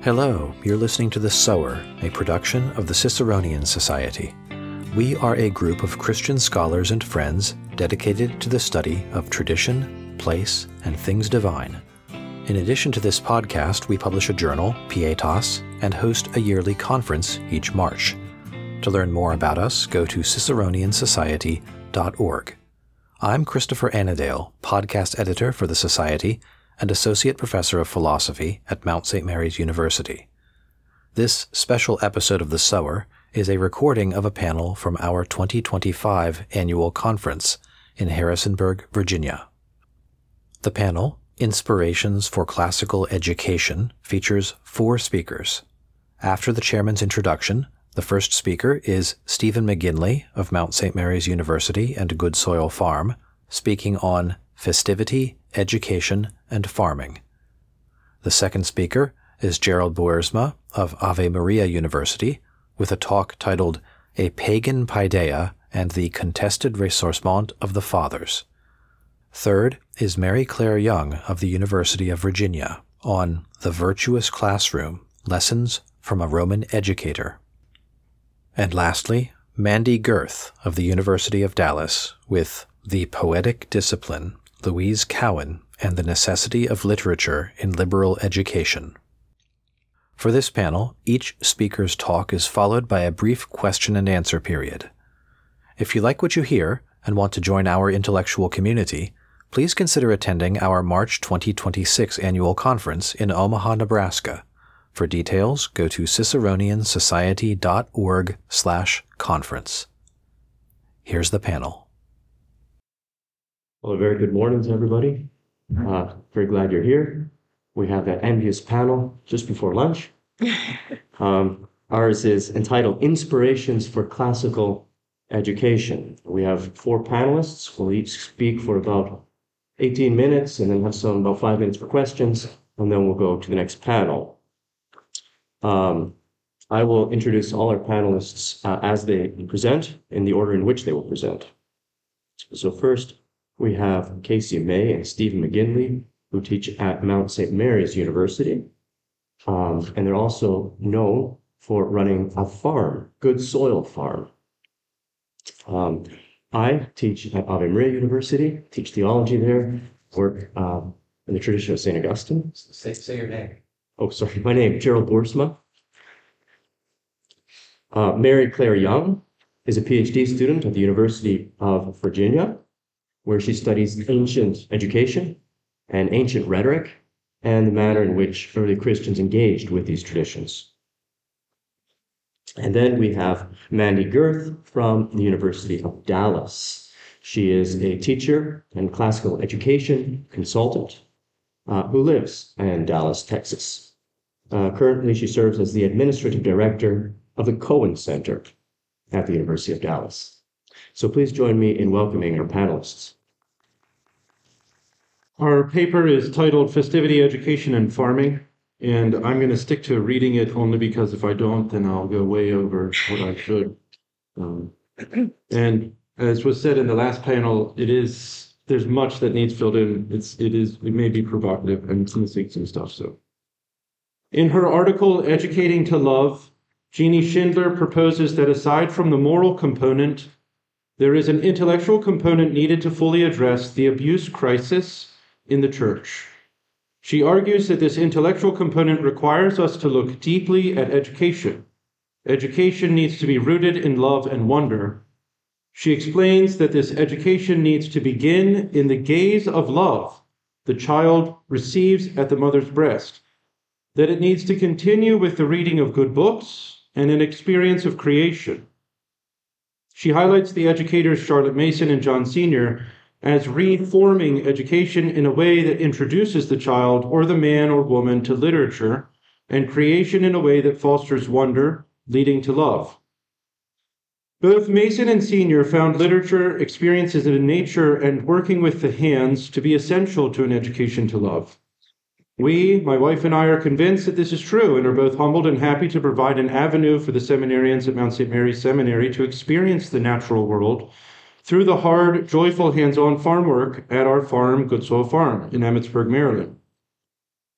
Hello, you're listening to The Sower, a production of the Ciceronian Society. We are a group of Christian scholars and friends dedicated to the study of tradition, place, and things divine. In addition to this podcast, we publish a journal, Pietas, and host a yearly conference each March. To learn more about us, go to ciceroniansociety.org. I'm Christopher Annandale, podcast editor for the Society and Associate Professor of Philosophy at Mount St. Mary's University. This special episode of The Sower is a recording of a panel from our 2025 annual conference in Harrisonburg, Virginia. The panel, Inspirations for Classical Education, features 4 speakers. After the chairman's introduction, the first speaker is Stephen McGinley of Mount St. Mary's University and Good Soil Farm, speaking on festivity, education, and farming. The second speaker is Gerald Boersma of Ave Maria University with a talk titled A Pagan Paideia and the Contested Ressourcement of the Fathers. Third is Mary Claire Young of the University of Virginia on The Virtuous Classroom, Lessons from a Roman Educator. And lastly, Mandy Girth of the University of Dallas with The Poetic Discipline, Louise Cowan, and the Necessity of Literature in Liberal Education. For this panel, each speaker's talk is followed by a brief question and answer period. If you like what you hear and want to join our intellectual community, please consider attending our March 2026 annual conference in Omaha, Nebraska. For details, go to ciceroniansociety.org/conference. Here's the panel. Well, a very good morning to everybody. Very glad you're here. We have that envious panel just before lunch. Ours is entitled Inspirations for Classical Education. We have 4 panelists. We'll each speak for about 18 minutes and then have about 5 minutes for questions, and then we'll go to the next panel. I will introduce all our panelists as they present in the order in which they will present. So first, we have Casey May and Stephen McGinley, who teach at Mount St. Mary's University. And they're also known for running a farm, Good Soil Farm. I teach at Ave Maria University, teach theology there, work in the tradition of St. Augustine. Say your name. Oh, sorry. My name is Gerald Boersma. Mary Claire Young is a PhD student at the University of Virginia, where she studies ancient education and ancient rhetoric and the manner in which early Christians engaged with these traditions. And then we have Mandy Girth from the University of Dallas. She is a teacher and classical education consultant who lives in Dallas, Texas. Currently, she serves as the administrative director of the Cohen Center at the University of Dallas. So please join me in welcoming our panelists. Our paper is titled Festivity, Education, and Farming, and I'm going to stick to reading it only because if I don't, then I'll go way over what I should. And as was said in the last panel, there's much that needs filled in. It may be provocative and it's missing some stuff. So, in her article, Educating to Love, Jeannie Schindler proposes that aside from the moral component, there is an intellectual component needed to fully address the abuse crisis in the church. She argues that this intellectual component requires us to look deeply at education. Education needs to be rooted in love and wonder. She explains that this education needs to begin in the gaze of love the child receives at the mother's breast, that it needs to continue with the reading of good books and an experience of creation. She highlights the educators Charlotte Mason and John Senior as reforming education in a way that introduces the child or the man or woman to literature, and creation in a way that fosters wonder, leading to love. Both Mason and Senior found literature, experiences in nature, and working with the hands to be essential to an education to love. We, my wife and I, are convinced that this is true and are both humbled and happy to provide an avenue for the seminarians at Mount St. Mary's Seminary to experience the natural world through the hard, joyful, hands-on farm work at our farm, Good Soil Farm, in Emmitsburg, Maryland.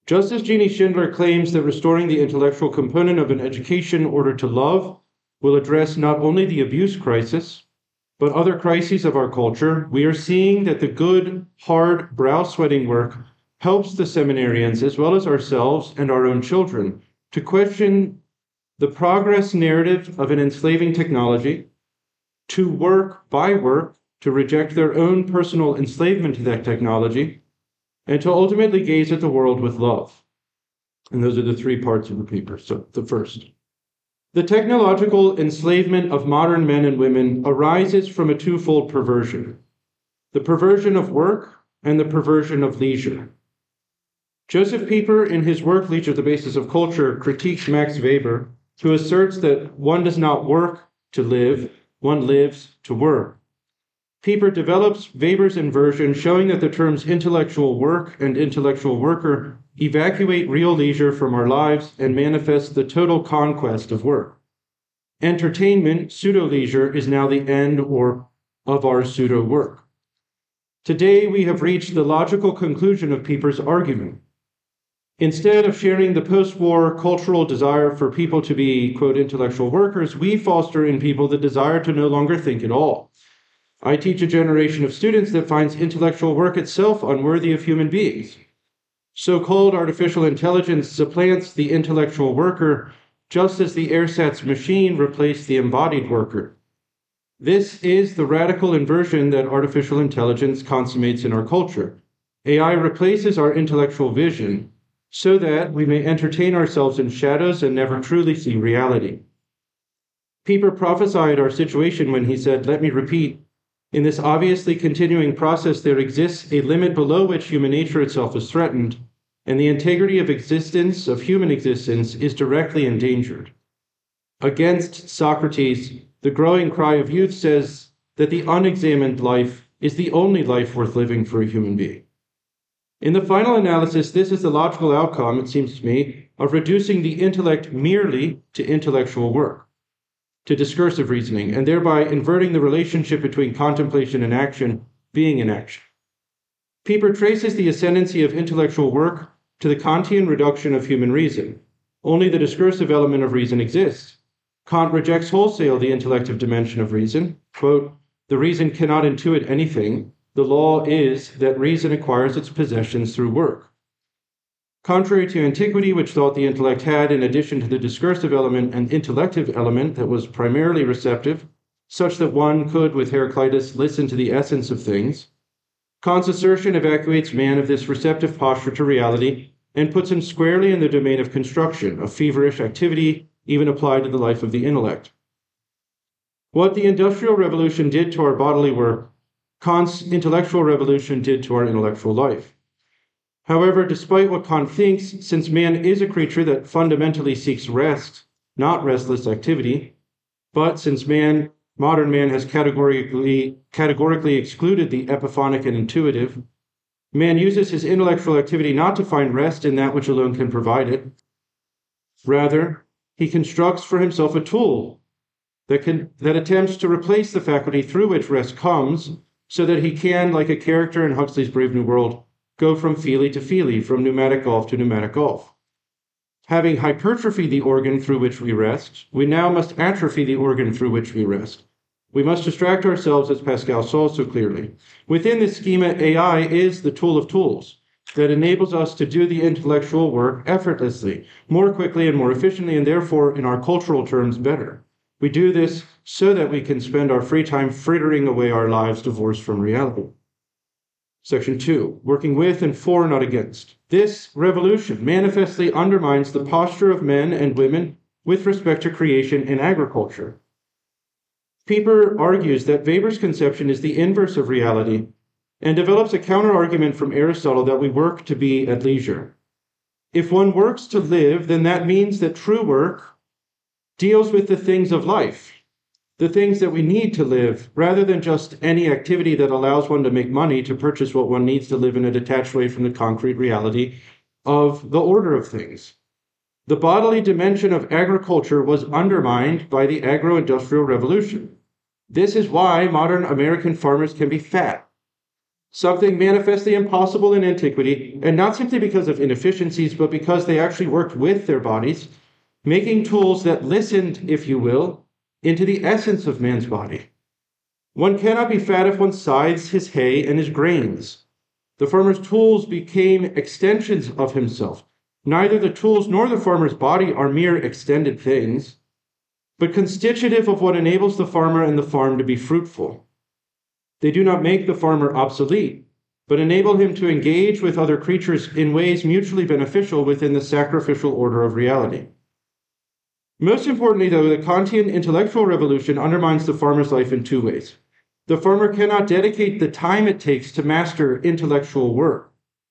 Just as Jeannie Schindler claims that restoring the intellectual component of an education in order to love will address not only the abuse crisis, but other crises of our culture, we are seeing that the good, hard, brow-sweating work helps the seminarians, as well as ourselves and our own children, to question the progress narrative of an enslaving technology, to work by work, to reject their own personal enslavement to that technology, and to ultimately gaze at the world with love. And those are the three parts of the paper. So the first. The technological enslavement of modern men and women arises from a twofold perversion: the perversion of work and the perversion of leisure. Joseph Pieper, in his work Leisure, the Basis of Culture, critiques Max Weber, who asserts that one does not work to live, one lives to work. Pieper develops Weber's inversion, showing that the terms intellectual work and intellectual worker evacuate real leisure from our lives and manifest the total conquest of work. Entertainment, pseudo-leisure, is now the end of our pseudo-work. Today, we have reached the logical conclusion of Pieper's argument. Instead of sharing the post-war cultural desire for people to be, quote, intellectual workers, we foster in people the desire to no longer think at all. I teach a generation of students that finds intellectual work itself unworthy of human beings. So-called artificial intelligence supplants the intellectual worker, just as the ersatz machine replaced the embodied worker. This is the radical inversion that artificial intelligence consummates in our culture. AI replaces our intellectual vision so that we may entertain ourselves in shadows and never truly see reality. Pieper prophesied our situation when he said, "Let me repeat, in this obviously continuing process, there exists a limit below which human nature itself is threatened, and the integrity of existence, of human existence, is directly endangered." Against Socrates, the growing cry of youth says that the unexamined life is the only life worth living for a human being. In the final analysis, this is the logical outcome, it seems to me, of reducing the intellect merely to intellectual work, to discursive reasoning, and thereby inverting the relationship between contemplation and action, being in action. Pieper traces the ascendancy of intellectual work to the Kantian reduction of human reason. Only the discursive element of reason exists. Kant rejects wholesale the intellective dimension of reason. Quote, "The reason cannot intuit anything. The law is that reason acquires its possessions through work." Contrary to antiquity, which thought the intellect had, in addition to the discursive element, an intellective element that was primarily receptive, such that one could, with Heraclitus, listen to the essence of things, Kant's assertion evacuates man of this receptive posture to reality and puts him squarely in the domain of construction, of feverish activity, even applied to the life of the intellect. What the Industrial Revolution did to our bodily work, Kant's intellectual revolution did to our intellectual life. However, despite what Kant thinks, since man is a creature that fundamentally seeks rest, not restless activity, but since modern man has categorically excluded the epiphonic and intuitive, man uses his intellectual activity not to find rest in that which alone can provide it. Rather, he constructs for himself a tool that attempts to replace the faculty through which rest comes, so that he can, like a character in Huxley's Brave New World, go from feely to feely, from pneumatic golf to pneumatic golf. Having hypertrophied the organ through which we rest, we now must atrophy the organ through which we rest. We must distract ourselves, as Pascal saw so clearly. Within this schema, AI is the tool of tools that enables us to do the intellectual work effortlessly, more quickly and more efficiently, and therefore, in our cultural terms, better. We do this so that we can spend our free time frittering away our lives divorced from reality. Section 2, working with and for, not against. This revolution manifestly undermines the posture of men and women with respect to creation in agriculture. Pieper argues that Weber's conception is the inverse of reality and develops a counter-argument from Aristotle that we work to be at leisure. If one works to live, then that means that true work deals with the things of life, the things that we need to live, rather than just any activity that allows one to make money to purchase what one needs to live in a detached way from the concrete reality of the order of things. The bodily dimension of agriculture was undermined by the agro-industrial revolution. This is why modern American farmers can be fat. something manifestly impossible in antiquity, and not simply because of inefficiencies, but because they actually worked with their bodies, making tools that listened, if you will, into the essence of man's body. One cannot be fat if one scythes his hay and his grains. The farmer's tools became extensions of himself. Neither the tools nor the farmer's body are mere extended things, but constitutive of what enables the farmer and the farm to be fruitful. They do not make the farmer obsolete, but enable him to engage with other creatures in ways mutually beneficial within the sacrificial order of reality. Most importantly, though, the Kantian intellectual revolution undermines the farmer's life in two ways. The farmer cannot dedicate the time it takes to master intellectual work.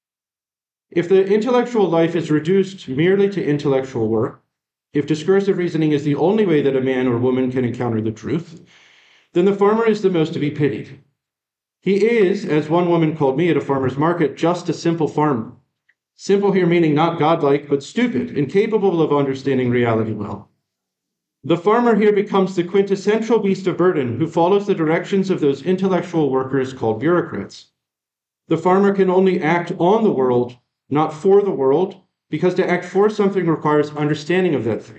If the intellectual life is reduced merely to intellectual work, if discursive reasoning is the only way that a man or woman can encounter the truth, then the farmer is the most to be pitied. He is, as one woman called me at a farmer's market, just a simple farmer. Simple here meaning not godlike, but stupid, incapable of understanding reality well. The farmer here becomes the quintessential beast of burden who follows the directions of those intellectual workers called bureaucrats. The farmer can only act on the world, not for the world, because to act for something requires understanding of that thing.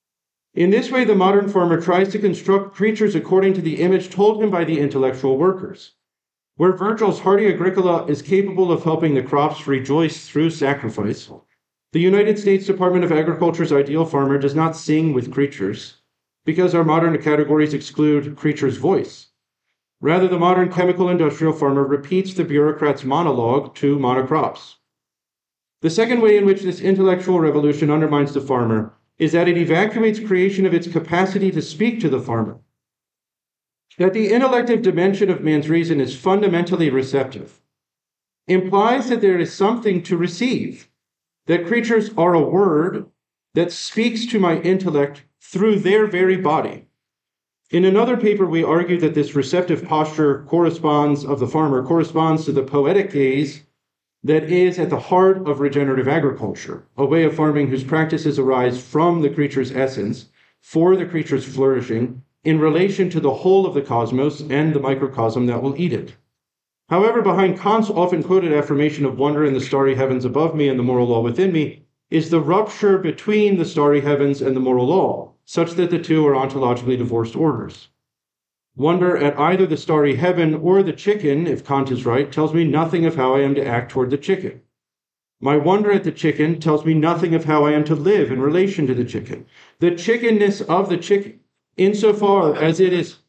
In this way, the modern farmer tries to construct creatures according to the image told him by the intellectual workers. Where Virgil's hardy Agricola is capable of helping the crops rejoice through sacrifice, the United States Department of Agriculture's ideal farmer does not sing with creatures, because our modern categories exclude creature's voice. Rather, the modern chemical industrial farmer repeats the bureaucrat's monologue to monocrops. The second way in which this intellectual revolution undermines the farmer is that it evacuates creation of its capacity to speak to the farmer. That the intellective dimension of man's reason is fundamentally receptive implies that there is something to receive, that creatures are a word that speaks to my intellect through their very body. In another paper, we argue that this receptive posture of the farmer corresponds to the poetic gaze that is at the heart of regenerative agriculture, a way of farming whose practices arise from the creature's essence, for the creature's flourishing, in relation to the whole of the cosmos and the microcosm that will eat it. However, behind Kant's often quoted affirmation of wonder in the starry heavens above me and the moral law within me is the rupture between the starry heavens and the moral law, such that the two are ontologically divorced orders. Wonder at either the starry heaven or the chicken, if Kant is right, tells me nothing of how I am to act toward the chicken. My wonder at the chicken tells me nothing of how I am to live in relation to the chicken. The chickenness of the chicken, insofar as it is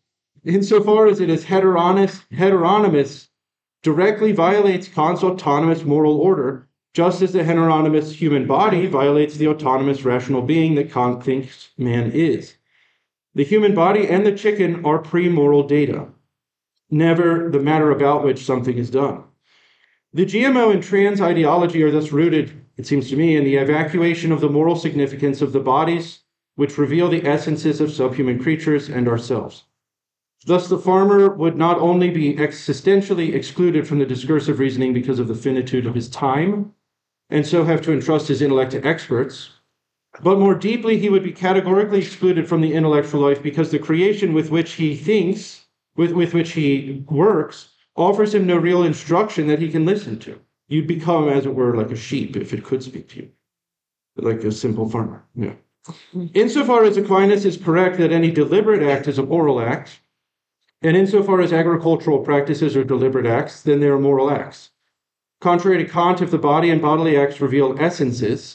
heteronymous, directly violates Kant's autonomous moral order, just as the heteronymous human body violates the autonomous rational being that Kant thinks man is. The human body and the chicken are pre-moral data, never the matter about which something is done. The GMO and trans ideology are thus rooted, it seems to me, in the evacuation of the moral significance of the bodies, which reveal the essences of subhuman creatures and ourselves. Thus, the farmer would not only be existentially excluded from the discursive reasoning because of the finitude of his time, and so have to entrust his intellect to experts, but more deeply, he would be categorically excluded from the intellectual life because the creation with which he thinks, with which he works, offers him no real instruction that he can listen to. You'd become, as it were, like a sheep if it could speak to you, like a simple farmer. Yeah. Insofar as Aquinas is correct that any deliberate act is a moral act, and insofar as agricultural practices are deliberate acts, then they are moral acts. Contrary to Kant, if the body and bodily acts reveal essences,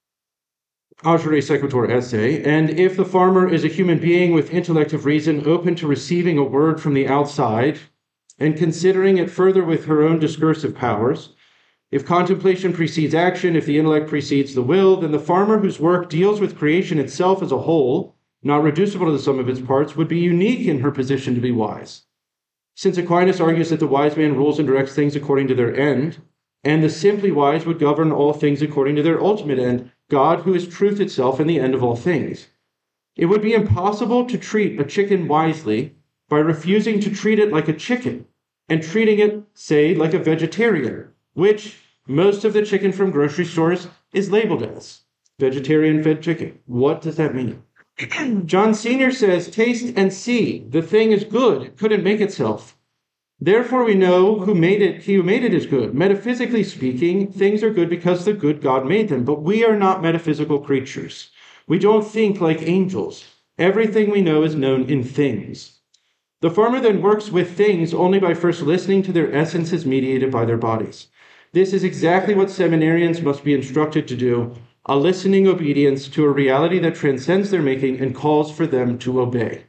agere sequitur esse, and if the farmer is a human being with intellect of reason open to receiving a word from the outside and considering it further with her own discursive powers, if contemplation precedes action, if the intellect precedes the will, then the farmer whose work deals with creation itself as a whole, not reducible to the sum of its parts, would be unique in her position to be wise. Since Aquinas argues that the wise man rules and directs things according to their end, and the simply wise would govern all things according to their ultimate end, God, who is truth itself and the end of all things. It would be impossible to treat a chicken wisely by refusing to treat it like a chicken and treating it, say, like a vegetarian, which most of the chicken from grocery stores is labeled as vegetarian-fed chicken. What does that mean? John Senior says, taste and see. The thing is good. It couldn't make itself. Therefore we know he who made it is good. Metaphysically speaking, things are good because the good God made them, but we are not metaphysical creatures. We don't think like angels. Everything we know is known in things. The farmer then works with things only by first listening to their essences mediated by their bodies. This is exactly what seminarians must be instructed to do, a listening obedience to a reality that transcends their making and calls for them to obey.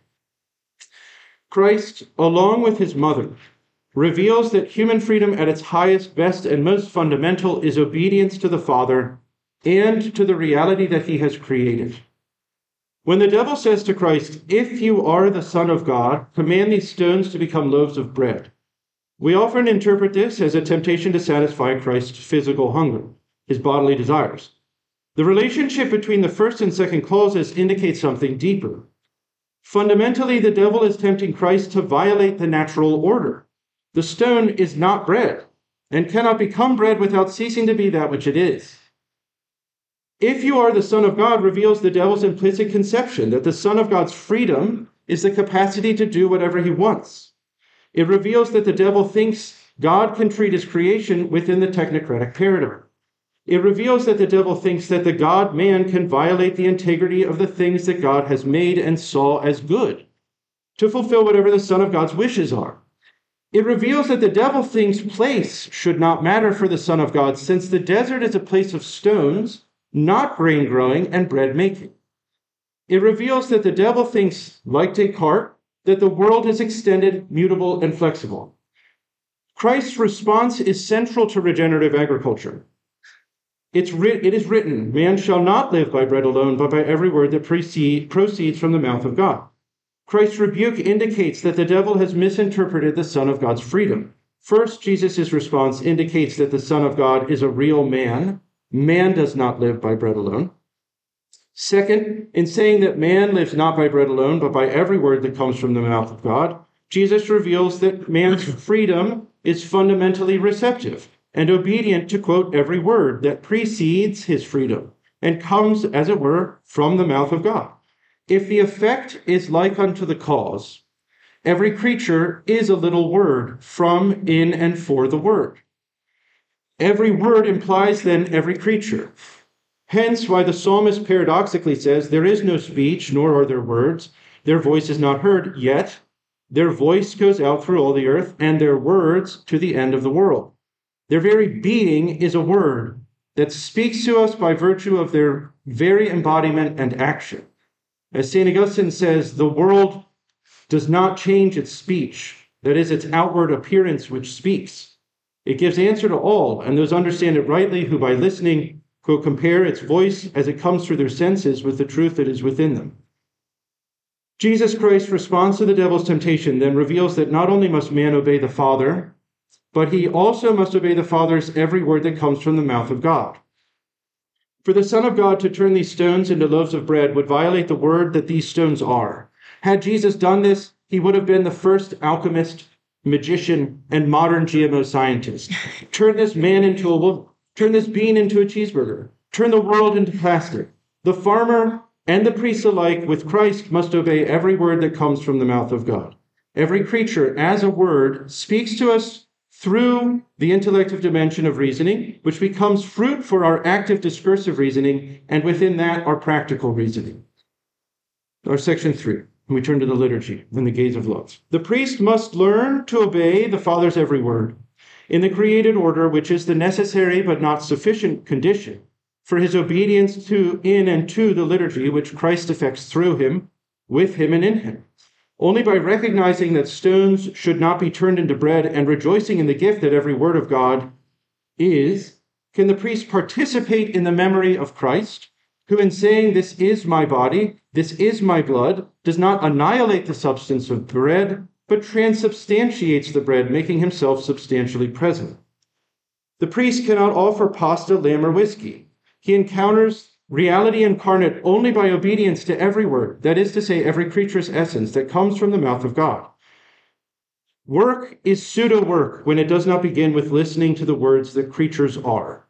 Christ, along with his mother, reveals that human freedom at its highest, best, and most fundamental is obedience to the Father and to the reality that he has created. When the devil says to Christ, "If you are the Son of God, command these stones to become loaves of bread," we often interpret this as a temptation to satisfy Christ's physical hunger, his bodily desires. The relationship between the first and second clauses indicates something deeper. Fundamentally, the devil is tempting Christ to violate the natural order. The stone is not bread and cannot become bread without ceasing to be that which it is. "If you are the Son of God" reveals the devil's implicit conception that the Son of God's freedom is the capacity to do whatever he wants. It reveals that the devil thinks God can treat his creation within the technocratic paradigm. It reveals that the devil thinks that the God-man can violate the integrity of the things that God has made and saw as good, to fulfill whatever the Son of God's wishes are. It reveals that the devil thinks place should not matter for the Son of God, since the desert is a place of stones, not grain growing and bread making. It reveals that the devil thinks, like Descartes, that the world is extended, mutable, and flexible. Christ's response is central to regenerative agriculture. It is written, "Man shall not live by bread alone, but by every word that proceeds from the mouth of God." Christ's rebuke indicates that the devil has misinterpreted the Son of God's freedom. First, Jesus' response indicates that the Son of God is a real man. Man does not live by bread alone. Second, in saying that man lives not by bread alone, but by every word that comes from the mouth of God, Jesus reveals that man's freedom is fundamentally receptive and obedient to quote every word that precedes his freedom and comes, as it were, from the mouth of God. If the effect is like unto the cause, every creature is a little word from, in, and for the word. Every word implies then every creature. Hence why the psalmist paradoxically says, "There is no speech, nor are there words. Their voice is not heard, yet their voice goes out through all the earth, and their words to the end of the world." Their very being is a word that speaks to us by virtue of their very embodiment and action. As St. Augustine says, the world does not change its speech, that is, its outward appearance which speaks. It gives answer to all, and those understand it rightly who by listening quote, compare its voice as it comes through their senses with the truth that is within them. Jesus Christ's response to the devil's temptation then reveals that not only must man obey the Father, but he also must obey the Father's every word that comes from the mouth of God. For the Son of God to turn these stones into loaves of bread would violate the word that these stones are. Had Jesus done this, he would have been the first alchemist, magician, and modern GMO scientist. Turn this man into a woman. Turn this bean into a cheeseburger. Turn the world into plastic. The farmer and the priest alike with Christ must obey every word that comes from the mouth of God. Every creature, as a word, speaks to us through the intellective dimension of reasoning, which becomes fruit for our active discursive reasoning, and within that, our practical reasoning. Our section 3, we turn to the liturgy and the gaze of love. The priest must learn to obey the Father's every word in the created order, which is the necessary but not sufficient condition for his obedience to, in, and to the liturgy which Christ effects through him, with him, and in him. Only by recognizing that stones should not be turned into bread and rejoicing in the gift that every word of God is, can the priest participate in the memory of Christ, who in saying, "This is my body, this is my blood," does not annihilate the substance of bread, but transubstantiates the bread, making himself substantially present. The priest cannot offer pasta, lamb, or whiskey. He encounters reality incarnate only by obedience to every word, that is to say, every creature's essence that comes from the mouth of God. Work is pseudo-work when it does not begin with listening to the words that creatures are.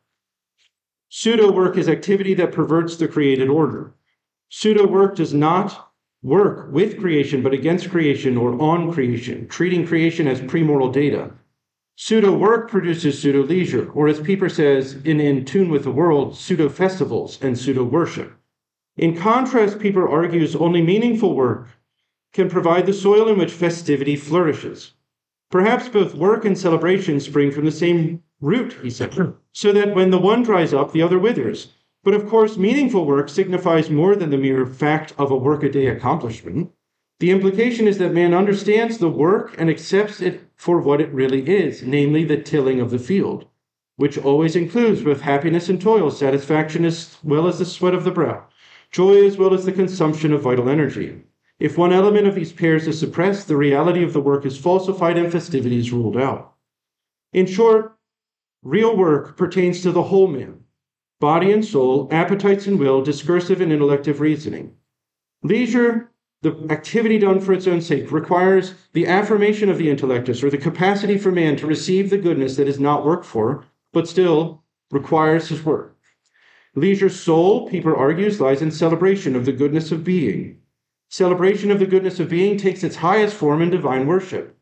Pseudo-work is activity that perverts the created order. Pseudo-work does not work with creation, but against creation or on creation, treating creation as premoral data. Pseudo-work produces pseudo-leisure, or as Pieper says, in Tune with the World, pseudo-festivals and pseudo-worship. In contrast, Pieper argues only meaningful work can provide the soil in which festivity flourishes. Perhaps both work and celebration spring from the same root, he said, so that when the one dries up, the other withers. But of course, meaningful work signifies more than the mere fact of a workaday accomplishment. The implication is that man understands the work and accepts it for what it really is, namely the tilling of the field, which always includes both happiness and toil, satisfaction as well as the sweat of the brow, joy as well as the consumption of vital energy. If one element of these pairs is suppressed, the reality of the work is falsified and festivity is ruled out. In short, real work pertains to the whole man, body and soul, appetites and will, discursive and intellective reasoning. Leisure, the activity done for its own sake, requires the affirmation of the intellectus, or the capacity for man to receive the goodness that is not worked for, but still requires his work. Leisure's soul, Pieper argues, lies in celebration of the goodness of being. Celebration of the goodness of being takes its highest form in divine worship.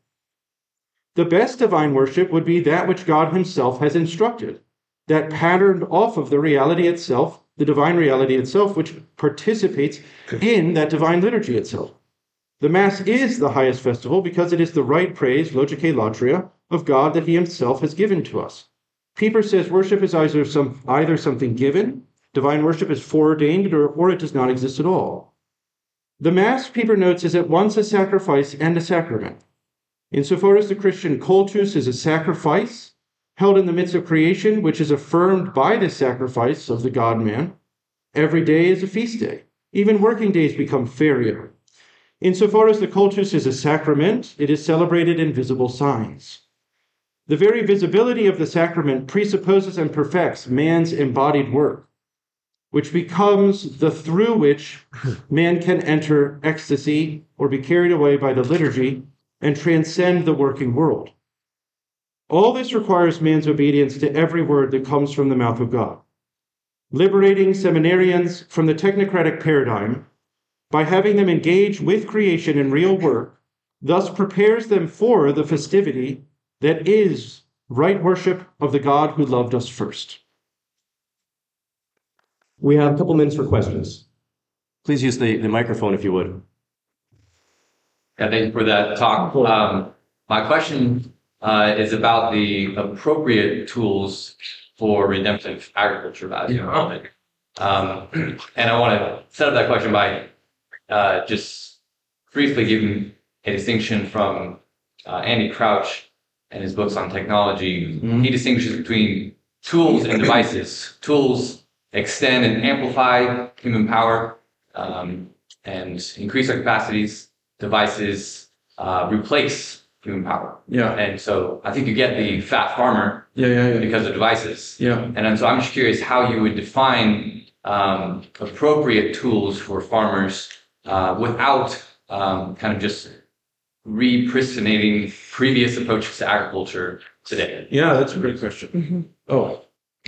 The best divine worship would be that which God himself has instructed, that patterned off of the reality itself, the divine reality itself, which participates in that divine liturgy itself. The Mass is the highest festival because it is the right praise, logicae latria, of God that he himself has given to us. Pieper says worship is either something given, divine worship is foreordained, or it does not exist at all. The Mass, Pieper notes, is at once a sacrifice and a sacrament. Insofar as the Christian cultus is a sacrifice held in the midst of creation, which is affirmed by the sacrifice of the God-man, every day is a feast day. Even working days become feria. Insofar as the cultus is a sacrament, it is celebrated in visible signs. The very visibility of the sacrament presupposes and perfects man's embodied work, which becomes the through which man can enter ecstasy or be carried away by the liturgy and transcend the working world. All this requires man's obedience to every word that comes from the mouth of God. Liberating seminarians from the technocratic paradigm by having them engage with creation in real work, thus prepares them for the festivity that is right worship of the God who loved us first. We have a couple minutes for questions. Please use the microphone if you would. Yeah, thank you for that talk. My question is about the appropriate tools for redemptive agriculture value development. And I want to set up that question by just briefly giving a distinction from Andy Crouch and his books on technology. He distinguishes between tools and devices. Tools extend and amplify human power and increase our capacities. Devices replace human power. Yeah. And so I think you get the fat farmer because of devices. Yeah. And so I'm just curious how you would define appropriate tools for farmers without kind of just repristinating previous approaches to agriculture today. Yeah, that's a great question. Mm-hmm. Oh.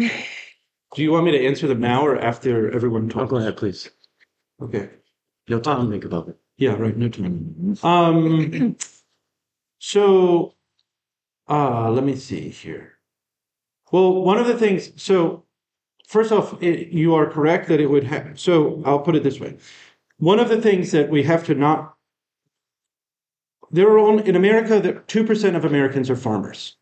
Do you want me to answer them now or after everyone talks? Go ahead, please. Okay. No time to think about it. Yeah, right. No time. So, let me see here. Well, one of the things, so first off, you are correct that it would have, so I'll put it this way. One of the things that we have to not, there are only, in America, 2% of Americans are farmers.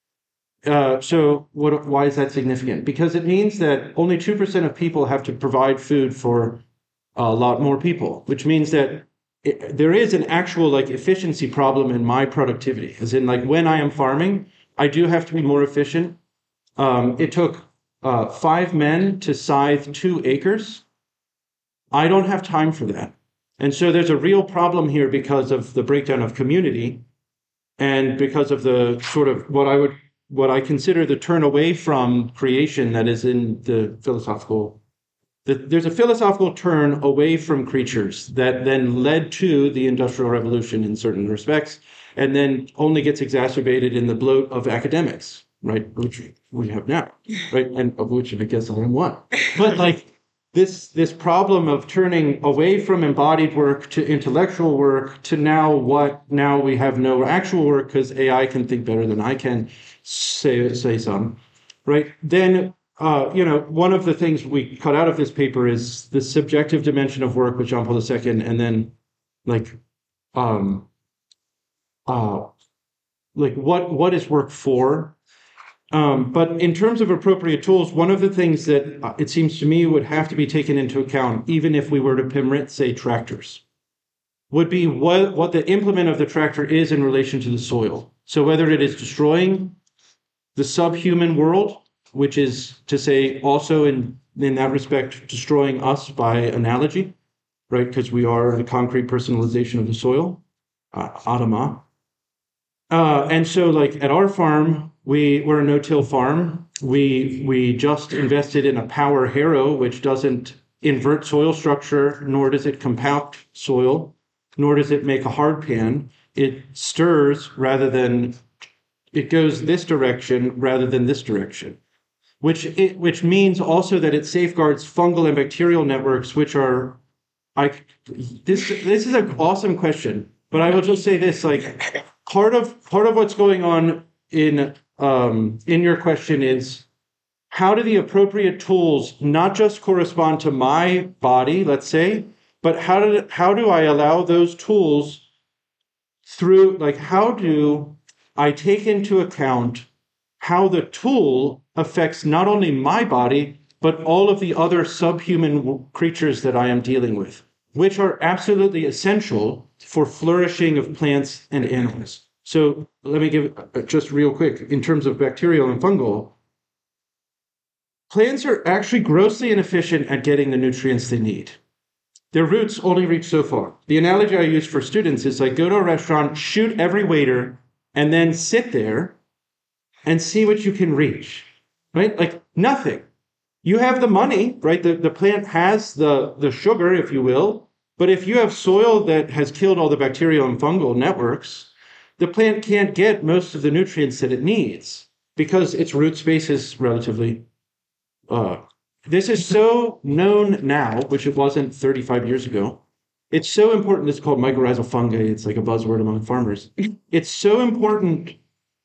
So why is that significant? Because it means that only 2% of people have to provide food for a lot more people, which means that there is an actual efficiency problem in my productivity. As in when I am farming, I do have to be more efficient. It took 5 men to scythe 2 acres. I don't have time for that. And so there's a real problem here because of the breakdown of community and because of the sort of what I consider the turn away from creation that is in the philosophical. There's a philosophical turn away from creatures that then led to the Industrial Revolution in certain respects, and then only gets exacerbated in the bloat of academics, right? Which we have now, right? And of which I guess I am one. But this problem of turning away from embodied work to intellectual work to now we have no actual work because AI can think better than I can say some, right? Then one of the things we cut out of this paper is the subjective dimension of work with Jean Paul II, and then what is work for? But in terms of appropriate tools, one of the things that it seems to me would have to be taken into account, even if we were to permit, say, tractors, would be what the implement of the tractor is in relation to the soil. So whether it is destroying the subhuman world, which is to say also in that respect, destroying us by analogy, right? Because we are a concrete personalization of the soil, Adama. And so like at our farm, we're a no-till farm. We just invested in a power harrow, which doesn't invert soil structure, nor does it compact soil, nor does it make a hard pan. It stirs rather than, it goes this direction rather than this direction, which means also that it safeguards fungal and bacterial networks, which are, this is an awesome question, but I will just say this, like part of what's going on in your question is how do the appropriate tools not just correspond to my body, let's say, but how do I allow those tools through, like how do I take into account how the tool affects not only my body, but all of the other subhuman creatures that I am dealing with, which are absolutely essential for flourishing of plants and animals. So let me give just real quick, in terms of bacterial and fungal, plants are actually grossly inefficient at getting the nutrients they need. Their roots only reach so far. The analogy I use for students is like go to a restaurant, shoot every waiter, and then sit there and see what you can reach, right? Like nothing. You have the money, right? The plant has the sugar, if you will, but if you have soil that has killed all the bacterial and fungal networks, the plant can't get most of the nutrients that it needs because its root space is relatively, this is so known now, which it wasn't 35 years ago. It's so important, it's called mycorrhizal fungi. It's like a buzzword among farmers. It's so important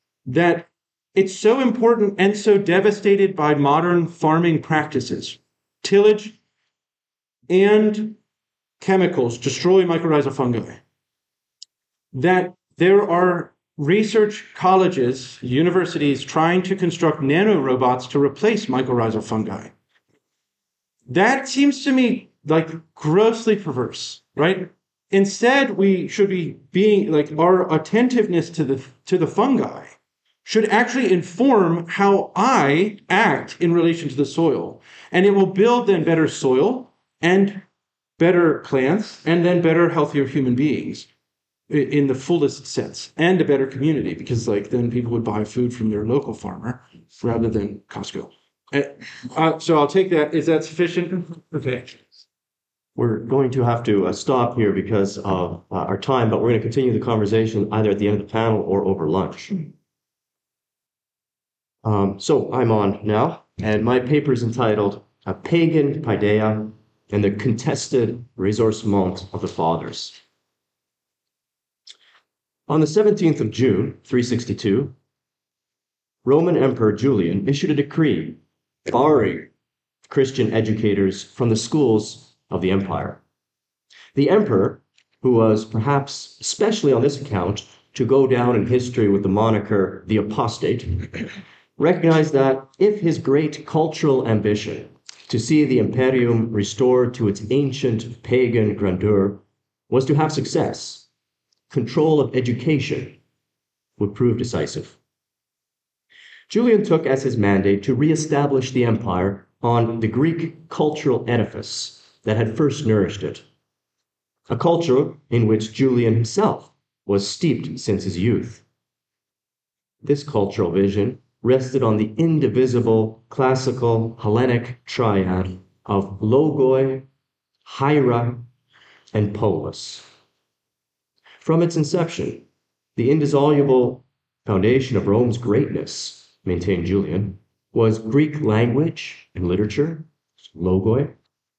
and so devastated by modern farming practices. Tillage and chemicals destroy mycorrhizal fungi. That there are research colleges, universities trying to construct nanorobots to replace mycorrhizal fungi. That seems to me like grossly perverse, right? Instead, we should be being like our attentiveness to the fungi should actually inform how I act in relation to the soil. And it will build then better soil and better plants and then better, healthier human beings in the fullest sense, and a better community, because like then people would buy food from their local farmer rather than Costco. So I'll take that. Is that sufficient? Okay. We're going to have to stop here because of our time, but we're going to continue the conversation either at the end of the panel or over lunch. So I'm on now, and my paper is entitled A Pagan Paideia and the Contested Ressourcement of the Fathers. On the 17th of June, 362, Roman Emperor Julian issued a decree barring Christian educators from the schools of the empire. The emperor, who was perhaps especially on this account to go down in history with the moniker the apostate, recognized that if his great cultural ambition to see the imperium restored to its ancient pagan grandeur was to have success, control of education would prove decisive. Julian took as his mandate to reestablish the empire on the Greek cultural edifice that had first nourished it, a culture in which Julian himself was steeped since his youth. This cultural vision rested on the indivisible classical Hellenic triad of logoi, hierai, and polis. From its inception, the indissoluble foundation of Rome's greatness, maintained Julian, was Greek language and literature, logoi,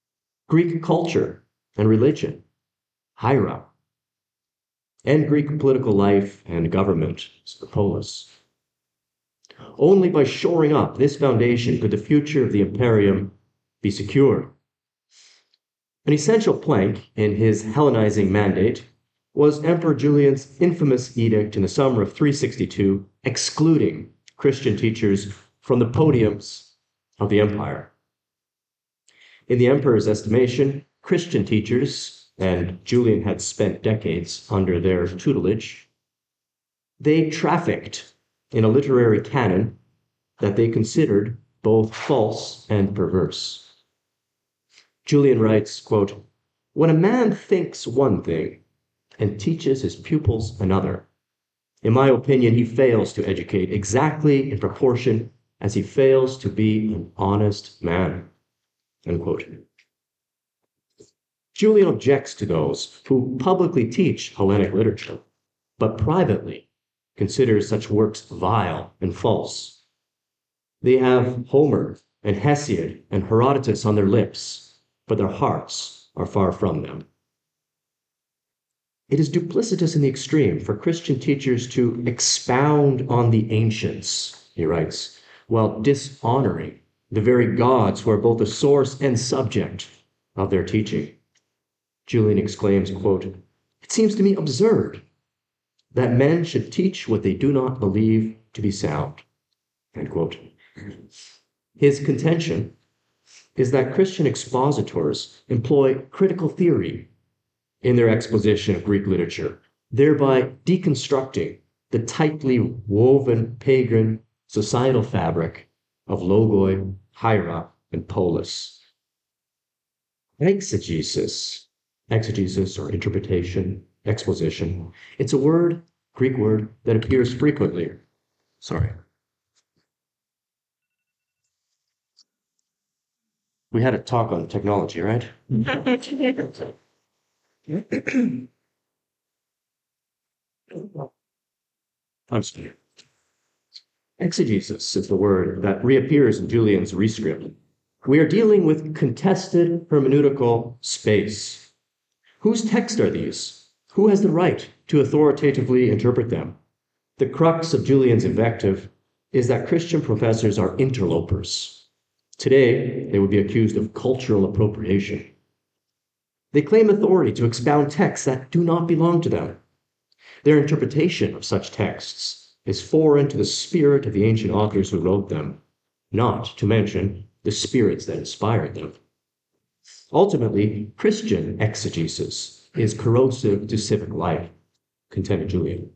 Greek culture and religion, Hiera, and Greek political life and government, the polis. Only by shoring up this foundation could the future of the imperium be secured. An essential plank in his Hellenizing mandate was Emperor Julian's infamous edict in the summer of 362, excluding Christian teachers from the podiums of the empire. In the emperor's estimation, Christian teachers, and Julian had spent decades under their tutelage, they trafficked in a literary canon that they considered both false and perverse. Julian writes, quote, "When a man thinks one thing and teaches his pupils another, in my opinion, he fails to educate exactly in proportion as he fails to be an honest man." End quote. Julian objects to those who publicly teach Hellenic literature, but privately considers such works vile and false. They have Homer and Hesiod and Herodotus on their lips, but their hearts are far from them. It is duplicitous in the extreme for Christian teachers to expound on the ancients, he writes, while dishonoring the very gods who are both the source and subject of their teaching. Julian exclaims, quote, "It seems to me absurd that men should teach what they do not believe to be sound." End quote. His contention is that Christian expositors employ critical theory in their exposition of Greek literature, thereby deconstructing the tightly woven pagan societal fabric of logoi, hiera, and polis. Exegesis or interpretation, exposition, it's a word, Greek word, that appears frequently. We had a talk on technology, right? I'm sorry. Exegesis is the word that reappears in Julian's rescript. We are dealing with contested hermeneutical space. Whose texts are these? Who has the right to authoritatively interpret them? The crux of Julian's invective is that Christian professors are interlopers. Today, they would be accused of cultural appropriation. They claim authority to expound texts that do not belong to them. Their interpretation of such texts is foreign to the spirit of the ancient authors who wrote them, not to mention the spirits that inspired them. Ultimately, Christian exegesis is corrosive to civic life, contended Julian.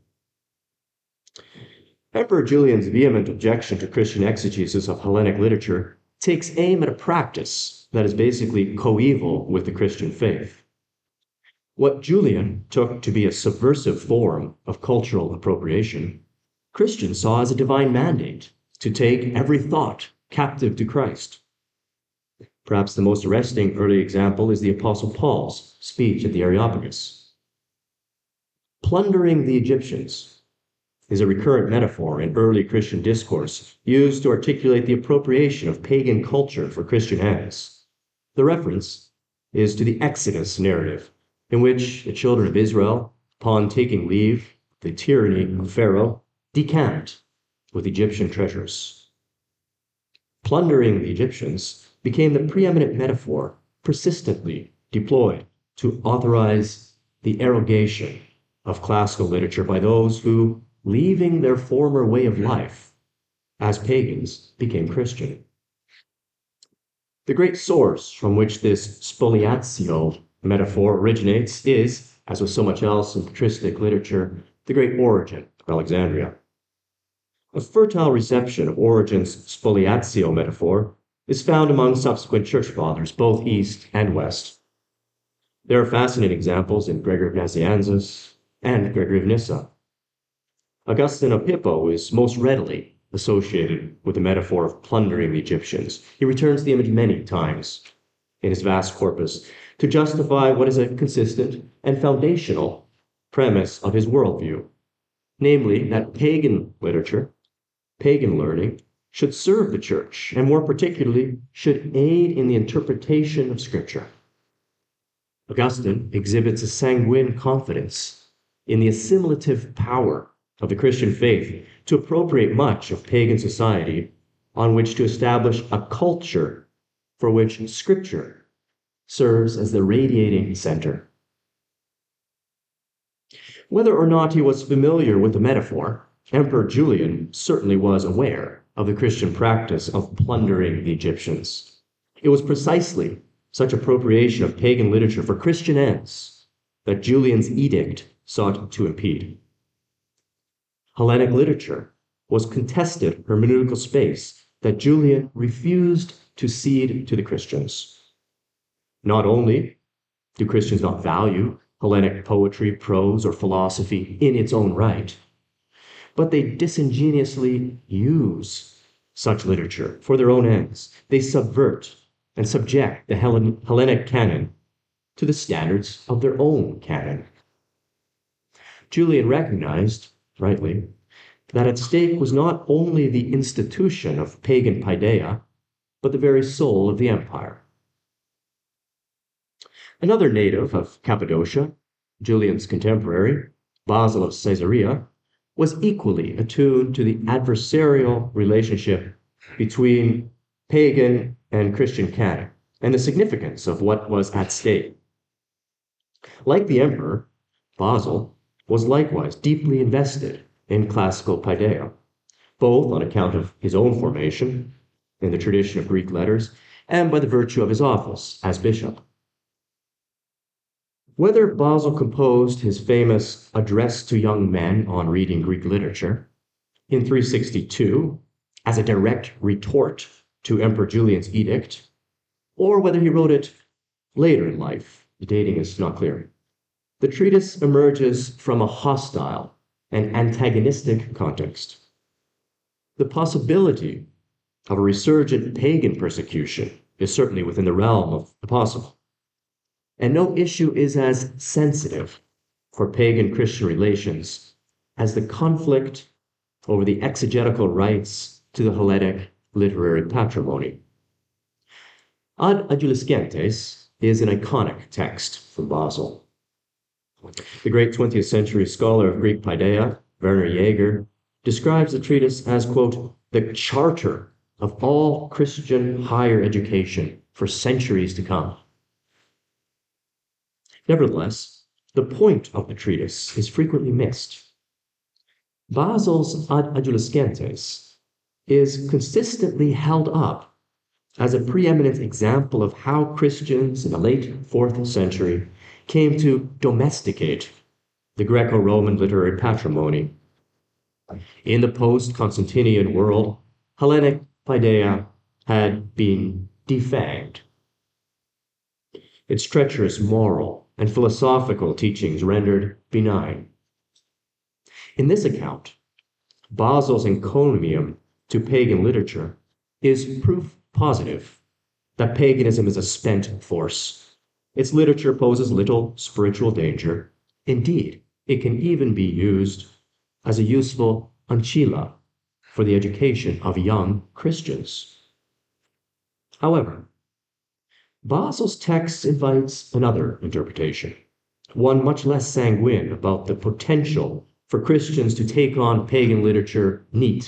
Emperor Julian's vehement objection to Christian exegesis of Hellenic literature takes aim at a practice that is basically coeval with the Christian faith. What Julian took to be a subversive form of cultural appropriation, Christians saw as a divine mandate to take every thought captive to Christ. Perhaps the most arresting early example is the Apostle Paul's speech at the Areopagus. Plundering the Egyptians is a recurrent metaphor in early Christian discourse used to articulate the appropriation of pagan culture for Christian ends. The reference is to the Exodus narrative, in which the children of Israel, upon taking leave of the tyranny of Pharaoh, decamped with Egyptian treasures. Plundering the Egyptians became the preeminent metaphor persistently deployed to authorize the arrogation of classical literature by those who, leaving their former way of life as pagans, became Christian. The great source from which this spoliatio metaphor originates is, as with so much else in patristic literature, the great Origen of Alexandria. A fertile reception of Origen's spoliatio metaphor is found among subsequent church fathers, both East and West. There are fascinating examples in Gregory of Nazianzus and Gregory of Nyssa. Augustine of Hippo is most readily associated with the metaphor of plundering the Egyptians. He returns the image many times in his vast corpus to justify what is a consistent and foundational premise of his worldview, namely that pagan literature, pagan learning, should serve the church, and more particularly, should aid in the interpretation of Scripture. Augustine exhibits a sanguine confidence in the assimilative power of the Christian faith to appropriate much of pagan society on which to establish a culture for which Scripture serves as the radiating center. Whether or not he was familiar with the metaphor, Emperor Julian certainly was aware of the Christian practice of plundering the Egyptians. It was precisely such appropriation of pagan literature for Christian ends that Julian's edict sought to impede. Hellenic literature was contested hermeneutical space that Julian refused to cede to the Christians. Not only do Christians not value Hellenic poetry, prose, or philosophy in its own right, but they disingenuously use such literature for their own ends. They subvert and subject the Hellenic canon to the standards of their own canon. Julian recognized, rightly, that at stake was not only the institution of pagan paideia, but the very soul of the empire. Another native of Cappadocia, Julian's contemporary, Basil of Caesarea, was equally attuned to the adversarial relationship between pagan and Christian canon and the significance of what was at stake. Like the emperor, Basil was likewise deeply invested in classical paideia, both on account of his own formation in the tradition of Greek letters and by the virtue of his office as bishop. Whether Basil composed his famous Address to Young Men on Reading Greek Literature in 362 as a direct retort to Emperor Julian's edict, or whether he wrote it later in life, the dating is not clear, the treatise emerges from a hostile and antagonistic context. The possibility of a resurgent pagan persecution is certainly within the realm of the possible. And no issue is as sensitive for pagan-Christian relations as the conflict over the exegetical rights to the Hellenic literary patrimony. Ad Adolescentes is an iconic text from Basil. The great 20th century scholar of Greek paideia, Werner Jaeger, describes the treatise as, quote, the charter of all Christian higher education for centuries to come. Nevertheless, the point of the treatise is frequently missed. Basil's Ad Adolescentes is consistently held up as a preeminent example of how Christians in the late 4th century came to domesticate the Greco-Roman literary patrimony. In the post-Constantinian world, Hellenic paideia had been defanged. Its treacherous moral and philosophical teachings rendered benign. In this account, Basil's encomium to pagan literature is proof positive that paganism is a spent force. Its literature poses little spiritual danger. Indeed, it can even be used as a useful ancilla for the education of young Christians. However, Basil's text invites another interpretation, one much less sanguine about the potential for Christians to take on pagan literature neat.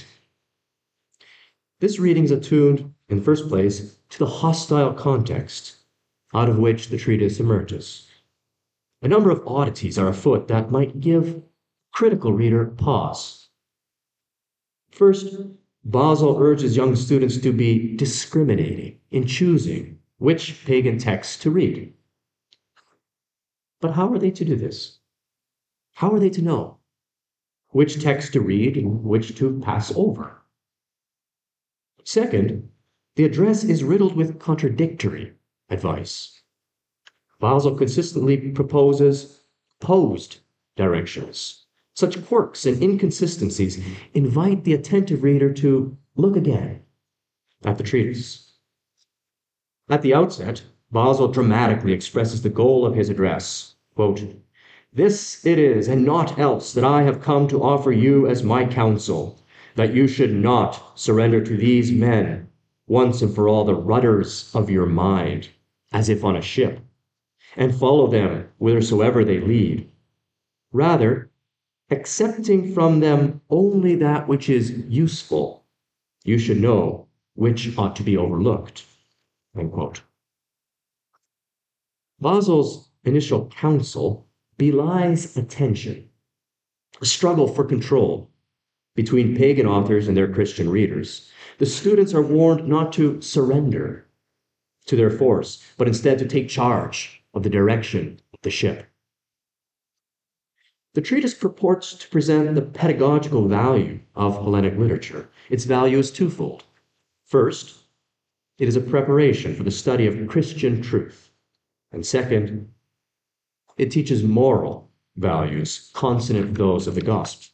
This reading is attuned, in the first place, to the hostile context out of which the treatise emerges. A number of oddities are afoot that might give critical reader pause. First, Basil urges young students to be discriminating in choosing which pagan texts to read. But how are they to do this? How are they to know which text to read and which to pass over? Second, the address is riddled with contradictory advice. Basil consistently proposes opposed directions. Such quirks and inconsistencies invite the attentive reader to look again at the treatise. At the outset, Basil dramatically expresses the goal of his address. Quote, this it is, and not else, that I have come to offer you as my counsel, that you should not surrender to these men, once and for all, the rudders of your mind, as if on a ship, and follow them whithersoever they lead. Rather, accepting from them only that which is useful, you should know which ought to be overlooked. End quote. Basil's initial counsel belies a tension, a struggle for control between pagan authors and their Christian readers. The students are warned not to surrender to their force, but instead to take charge of the direction of the ship. The treatise purports to present the pedagogical value of Hellenic literature. Its value is twofold. First, it is a preparation for the study of Christian truth. And second, it teaches moral values consonant with those of the gospel.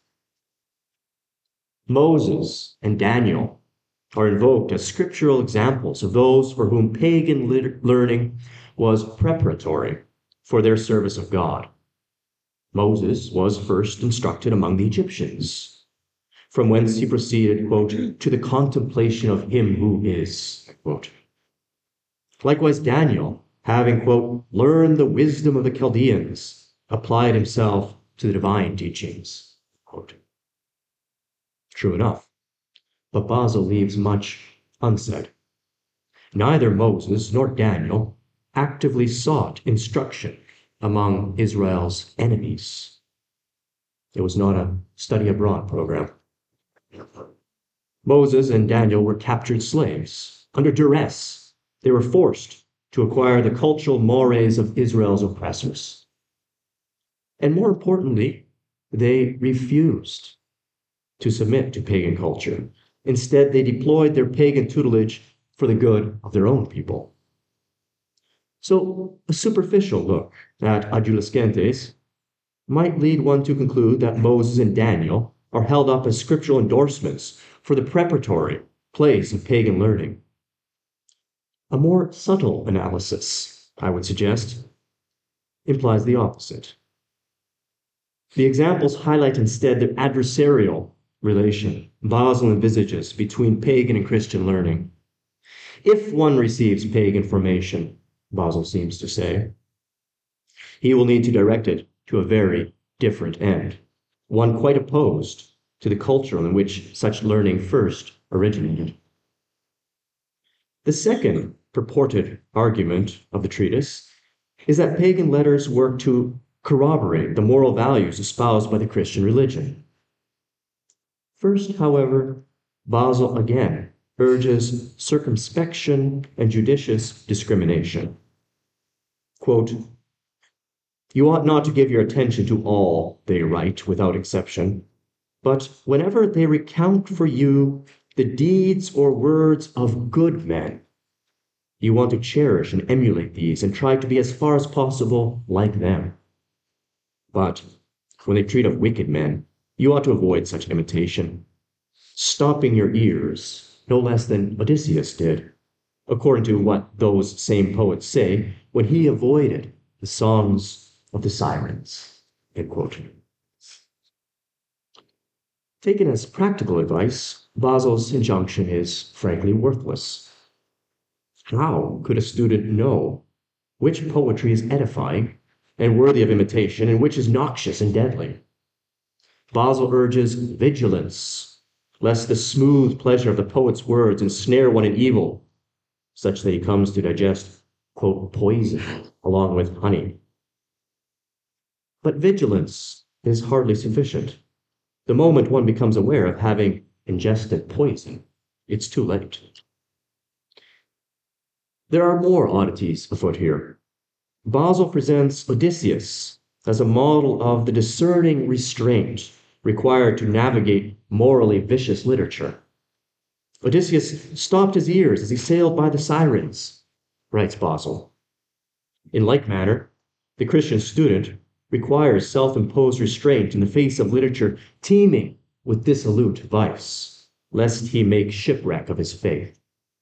Moses and Daniel are invoked as scriptural examples of those for whom pagan learning was preparatory for their service of God. Moses was first instructed among the Egyptians, from whence he proceeded, quote, to the contemplation of him who is, quote. Likewise, Daniel, having, quote, learned the wisdom of the Chaldeans, applied himself to the divine teachings, quote. True enough, but Basil leaves much unsaid. Neither Moses nor Daniel actively sought instruction among Israel's enemies. It was not a study abroad program. Moses and Daniel were captured slaves. Under duress, they were forced to acquire the cultural mores of Israel's oppressors. And more importantly, they refused to submit to pagan culture. Instead, they deployed their pagan tutelage for the good of their own people. So, a superficial look at Adulis Gentes might lead one to conclude that Moses and Daniel are held up as scriptural endorsements for the preparatory place of pagan learning. A more subtle analysis, I would suggest, implies the opposite. The examples highlight instead the adversarial relation Basil envisages between pagan and Christian learning. If one receives pagan formation, Basil seems to say, he will need to direct it to a very different end, one quite opposed to the culture in which such learning first originated. The second purported argument of the treatise is that pagan letters work to corroborate the moral values espoused by the Christian religion. First, however, Basil again urges circumspection and judicious discrimination. Quote, you ought not to give your attention to all they write without exception, but whenever they recount for you the deeds or words of good men, you want to cherish and emulate these and try to be as far as possible like them. But when they treat of wicked men, you ought to avoid such imitation, stopping your ears no less than Odysseus did, according to what those same poets say when he avoided the songs of the sirens. End quote. Taken as practical advice, Basil's injunction is frankly worthless. How could a student know which poetry is edifying and worthy of imitation and which is noxious and deadly? Basil urges vigilance, lest the smooth pleasure of the poet's words ensnare one in evil, such that he comes to digest, quote, poison along with honey. But vigilance is hardly sufficient. The moment one becomes aware of having ingested poison, it's too late. There are more oddities afoot here. Basil presents Odysseus as a model of the discerning restraint required to navigate morally vicious literature. Odysseus stopped his ears as he sailed by the sirens, writes Basil. In like manner, the Christian student requires self-imposed restraint in the face of literature teeming with dissolute vice, lest he make shipwreck of his faith.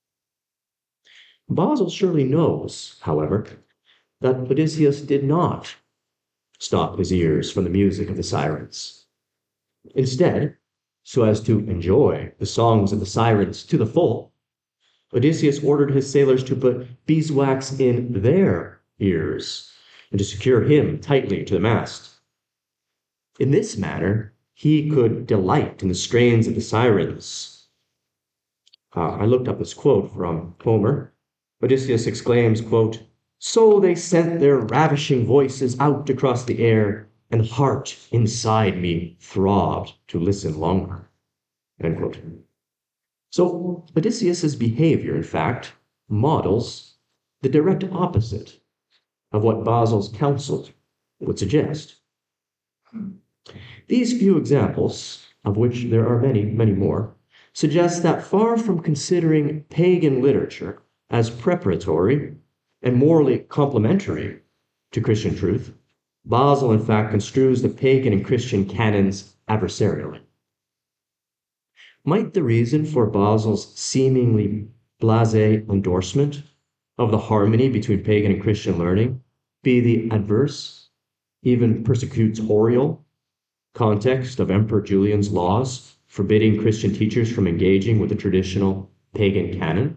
Basil surely knows, however, that Odysseus did not stop his ears from the music of the sirens. Instead, so as to enjoy the songs of the sirens to the full, Odysseus ordered his sailors to put beeswax in their ears and to secure him tightly to the mast. In this manner, he could delight in the strains of the sirens. I looked up this quote from Homer. Odysseus exclaims, quote, "So they sent their ravishing voices out across the air, and heart inside me throbbed to listen longer." End quote. So Odysseus's behavior, in fact, models the direct opposite of what Basil's counsel would suggest. These few examples, of which there are many, many more, suggest that far from considering pagan literature as preparatory and morally complementary to Christian truth, Basil, in fact, construes the pagan and Christian canons adversarially. Might the reason for Basil's seemingly blasé endorsement of the harmony between pagan and Christian learning be the adverse, even persecutorial context of Emperor Julian's laws forbidding Christian teachers from engaging with the traditional pagan canon?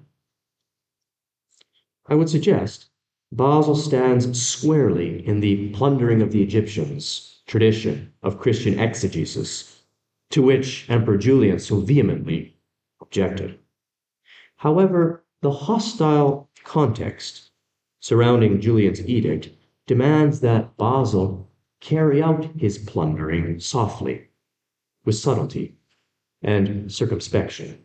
I would suggest Basil stands squarely in the plundering of the Egyptians tradition of Christian exegesis, to which Emperor Julian so vehemently objected. However, the hostile context surrounding Julian's edict demands that Basil carry out his plundering softly, with subtlety and circumspection.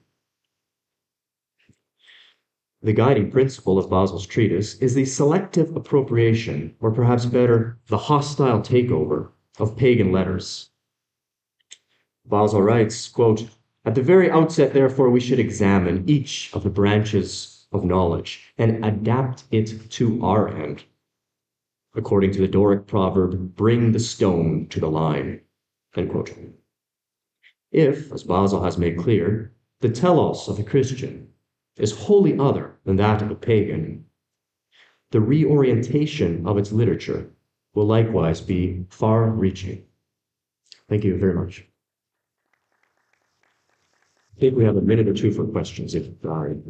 The guiding principle of Basil's treatise is the selective appropriation, or perhaps better, the hostile takeover of pagan letters. Basil writes, quote, "At the very outset, therefore, we should examine each of the branches of knowledge and adapt it to our end. According to the Doric proverb, bring the stone to the line." End quote. If, as Basil has made clear, the telos of the Christian is wholly other than that of a pagan, the reorientation of its literature will likewise be far-reaching. Thank you very much. I think we have a minute or two for questions, if there are any.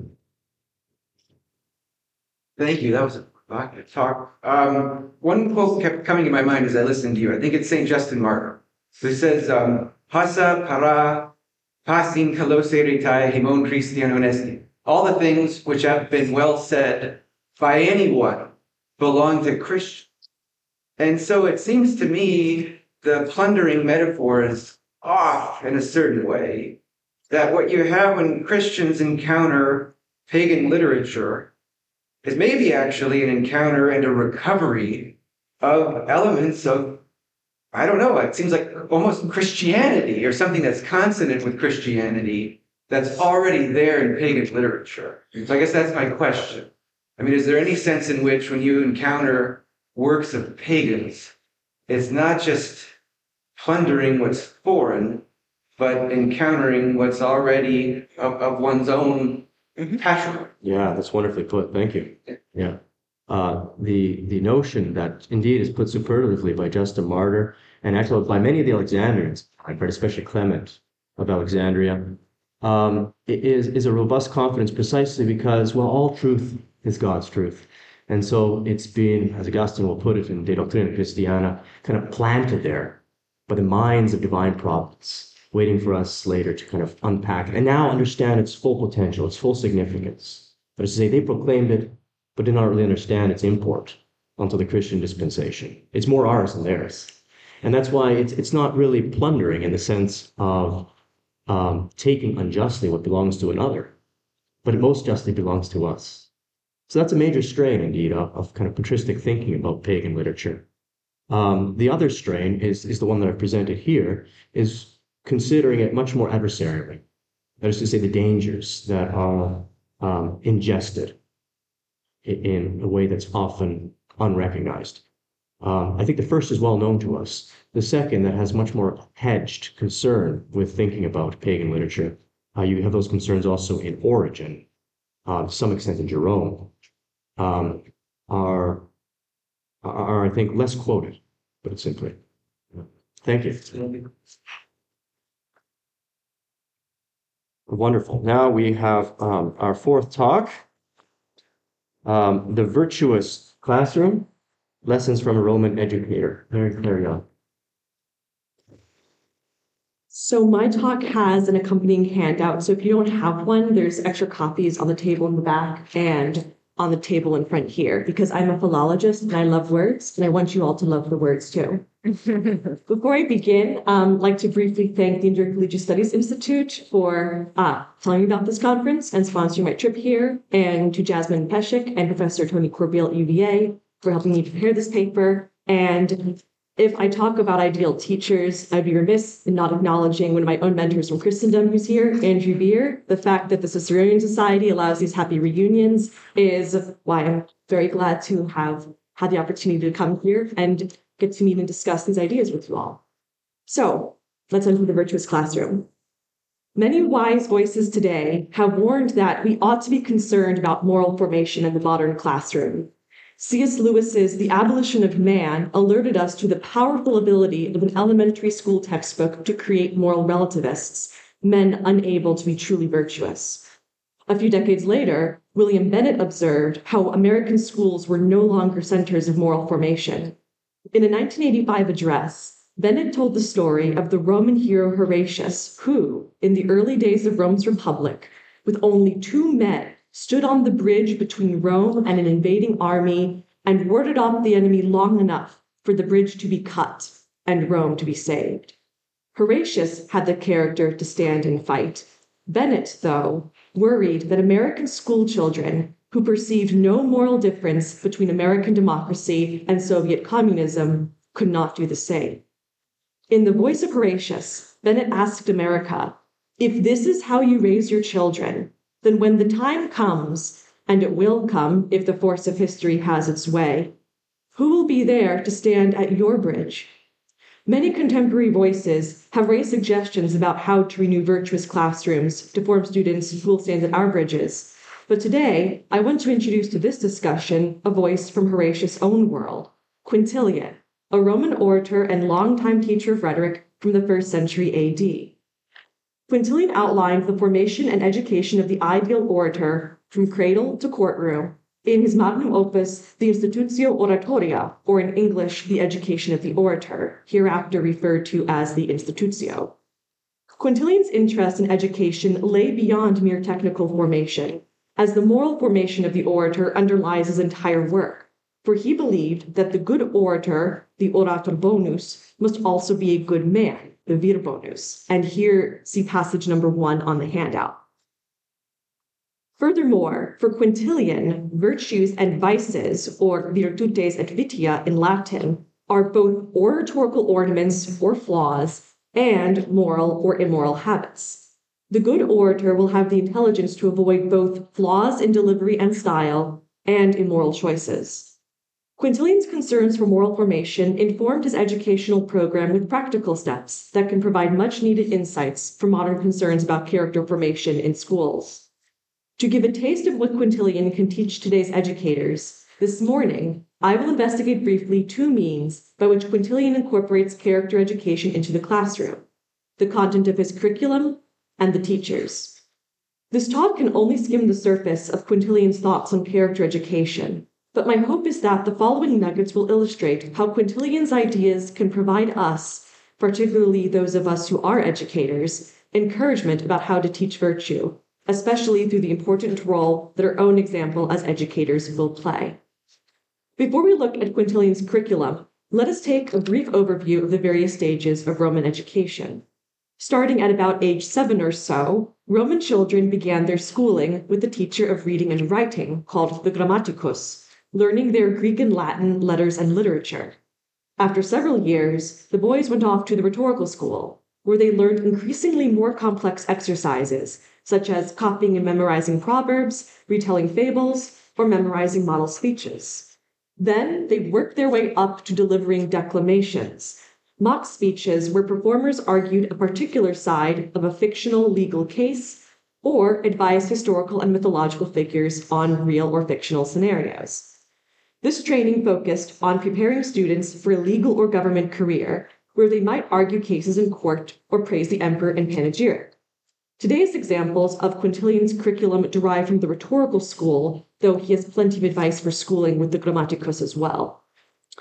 Thank you. That was a provocative talk. One quote kept coming in my mind as I listened to you. I think it's St. Justin Martyr. So he says, "Hasa para pasin kaloseritai himon Christian honesti." All the things which have been well said by anyone belong to Christians. And so it seems to me the plundering metaphor is off in a certain way. That what you have when Christians encounter pagan literature is maybe actually an encounter and a recovery of elements of, I don't know, it seems like almost Christianity or something that's consonant with Christianity that's already there in pagan literature. So I guess that's my question. I mean, is there any sense in which when you encounter works of pagans, it's not just plundering what's foreign, but encountering what's already of one's own patrimony? Yeah, that's wonderfully put. Thank you. Yeah. The notion that indeed is put superlatively by Justin Martyr and actually by many of the Alexandrians, I've heard especially Clement of Alexandria, is a robust confidence precisely because, well, all truth is God's truth. And so it's been, as Augustine will put it in De Doctrina Christiana, kind of planted there by the minds of divine providence, waiting for us later to kind of unpack it and now understand its full potential, its full significance. That is to say, they proclaimed it, but did not really understand its import until the Christian dispensation. It's more ours than theirs. And that's why it's not really plundering in the sense of taking unjustly what belongs to another, but it most justly belongs to us. So that's a major strain, indeed, of kind of patristic thinking about pagan literature. The other strain is the one that I've presented here, is considering it much more adversarially. That is to say, the dangers that are ingested in a way that's often unrecognized. I think the first is well known to us. The second, that has much more hedged concern with thinking about pagan literature. You have those concerns also in Origen, to some extent in Jerome, are I think less quoted, put it simply. Thank you. Wonderful. Now we have our fourth talk, The Virtuous Classroom. Lessons from a Roman Educator. Mary Claire Young. So my talk has an accompanying handout. So if you don't have one, there's extra copies on the table in the back and on the table in front here, because I'm a philologist and I love words, and I want you all to love the words too. Before I begin, I'd like to briefly thank the Intercollegiate Studies Institute for telling me about this conference and sponsoring my trip here, and to Jasmine Peshik and Professor Tony Corbeil at UVA for helping me prepare this paper. And if I talk about ideal teachers, I'd be remiss in not acknowledging one of my own mentors from Christendom who's here, Andrew Beer. The fact that the Ciceronian Society allows these happy reunions is why I'm very glad to have had the opportunity to come here and get to meet and discuss these ideas with you all. So let's enter the virtuous classroom. Many wise voices today have warned that we ought to be concerned about moral formation in the modern classroom. C.S. Lewis's The Abolition of Man alerted us to the powerful ability of an elementary school textbook to create moral relativists, men unable to be truly virtuous. A few decades later, William Bennett observed how American schools were no longer centers of moral formation. In a 1985 address, Bennett told the story of the Roman hero Horatius, who, in the early days of Rome's Republic, with only 2 men, stood on the bridge between Rome and an invading army and warded off the enemy long enough for the bridge to be cut and Rome to be saved. Horatius had the character to stand and fight. Bennett, though, worried that American schoolchildren who perceived no moral difference between American democracy and Soviet communism could not do the same. In the voice of Horatius, Bennett asked America, "If this is how you raise your children, then when the time comes, and it will come if the force of history has its way, who will be there to stand at your bridge?" Many contemporary voices have raised suggestions about how to renew virtuous classrooms to form students who will stand at our bridges. But today, I want to introduce to this discussion a voice from Horatius' own world, Quintilian, a Roman orator and longtime teacher of rhetoric from the 1st century AD. Quintilian outlined the formation and education of the ideal orator from cradle to courtroom in his magnum opus, the Institutio Oratoria, or in English, the Education of the Orator, hereafter referred to as the Institutio. Quintilian's interest in education lay beyond mere technical formation, as the moral formation of the orator underlies his entire work, for he believed that the good orator, the orator bonus, must also be a good man, the vir bonus, and here see passage number 1 on the handout. Furthermore, for Quintilian, virtues and vices, or virtutes et vitia in Latin, are both oratorical ornaments or flaws and moral or immoral habits. The good orator will have the intelligence to avoid both flaws in delivery and style and immoral choices. Quintilian's concerns for moral formation informed his educational program with practical steps that can provide much-needed insights for modern concerns about character formation in schools. To give a taste of what Quintilian can teach today's educators, this morning, I will investigate briefly 2 means by which Quintilian incorporates character education into the classroom: the content of his curriculum and the teachers. This talk can only skim the surface of Quintilian's thoughts on character education, but my hope is that the following nuggets will illustrate how Quintilian's ideas can provide us, particularly those of us who are educators, encouragement about how to teach virtue, especially through the important role that our own example as educators will play. Before we look at Quintilian's curriculum, let us take a brief overview of the various stages of Roman education. Starting at about age 7 or so, Roman children began their schooling with a teacher of reading and writing called the grammaticus, learning their Greek and Latin letters and literature. After several years, the boys went off to the rhetorical school, where they learned increasingly more complex exercises, such as copying and memorizing proverbs, retelling fables, or memorizing model speeches. Then they worked their way up to delivering declamations, mock speeches where performers argued a particular side of a fictional legal case or advised historical and mythological figures on real or fictional scenarios. This training focused on preparing students for a legal or government career, where they might argue cases in court or praise the emperor in panegyric. Today's examples of Quintilian's curriculum derive from the rhetorical school, though he has plenty of advice for schooling with the grammaticus as well.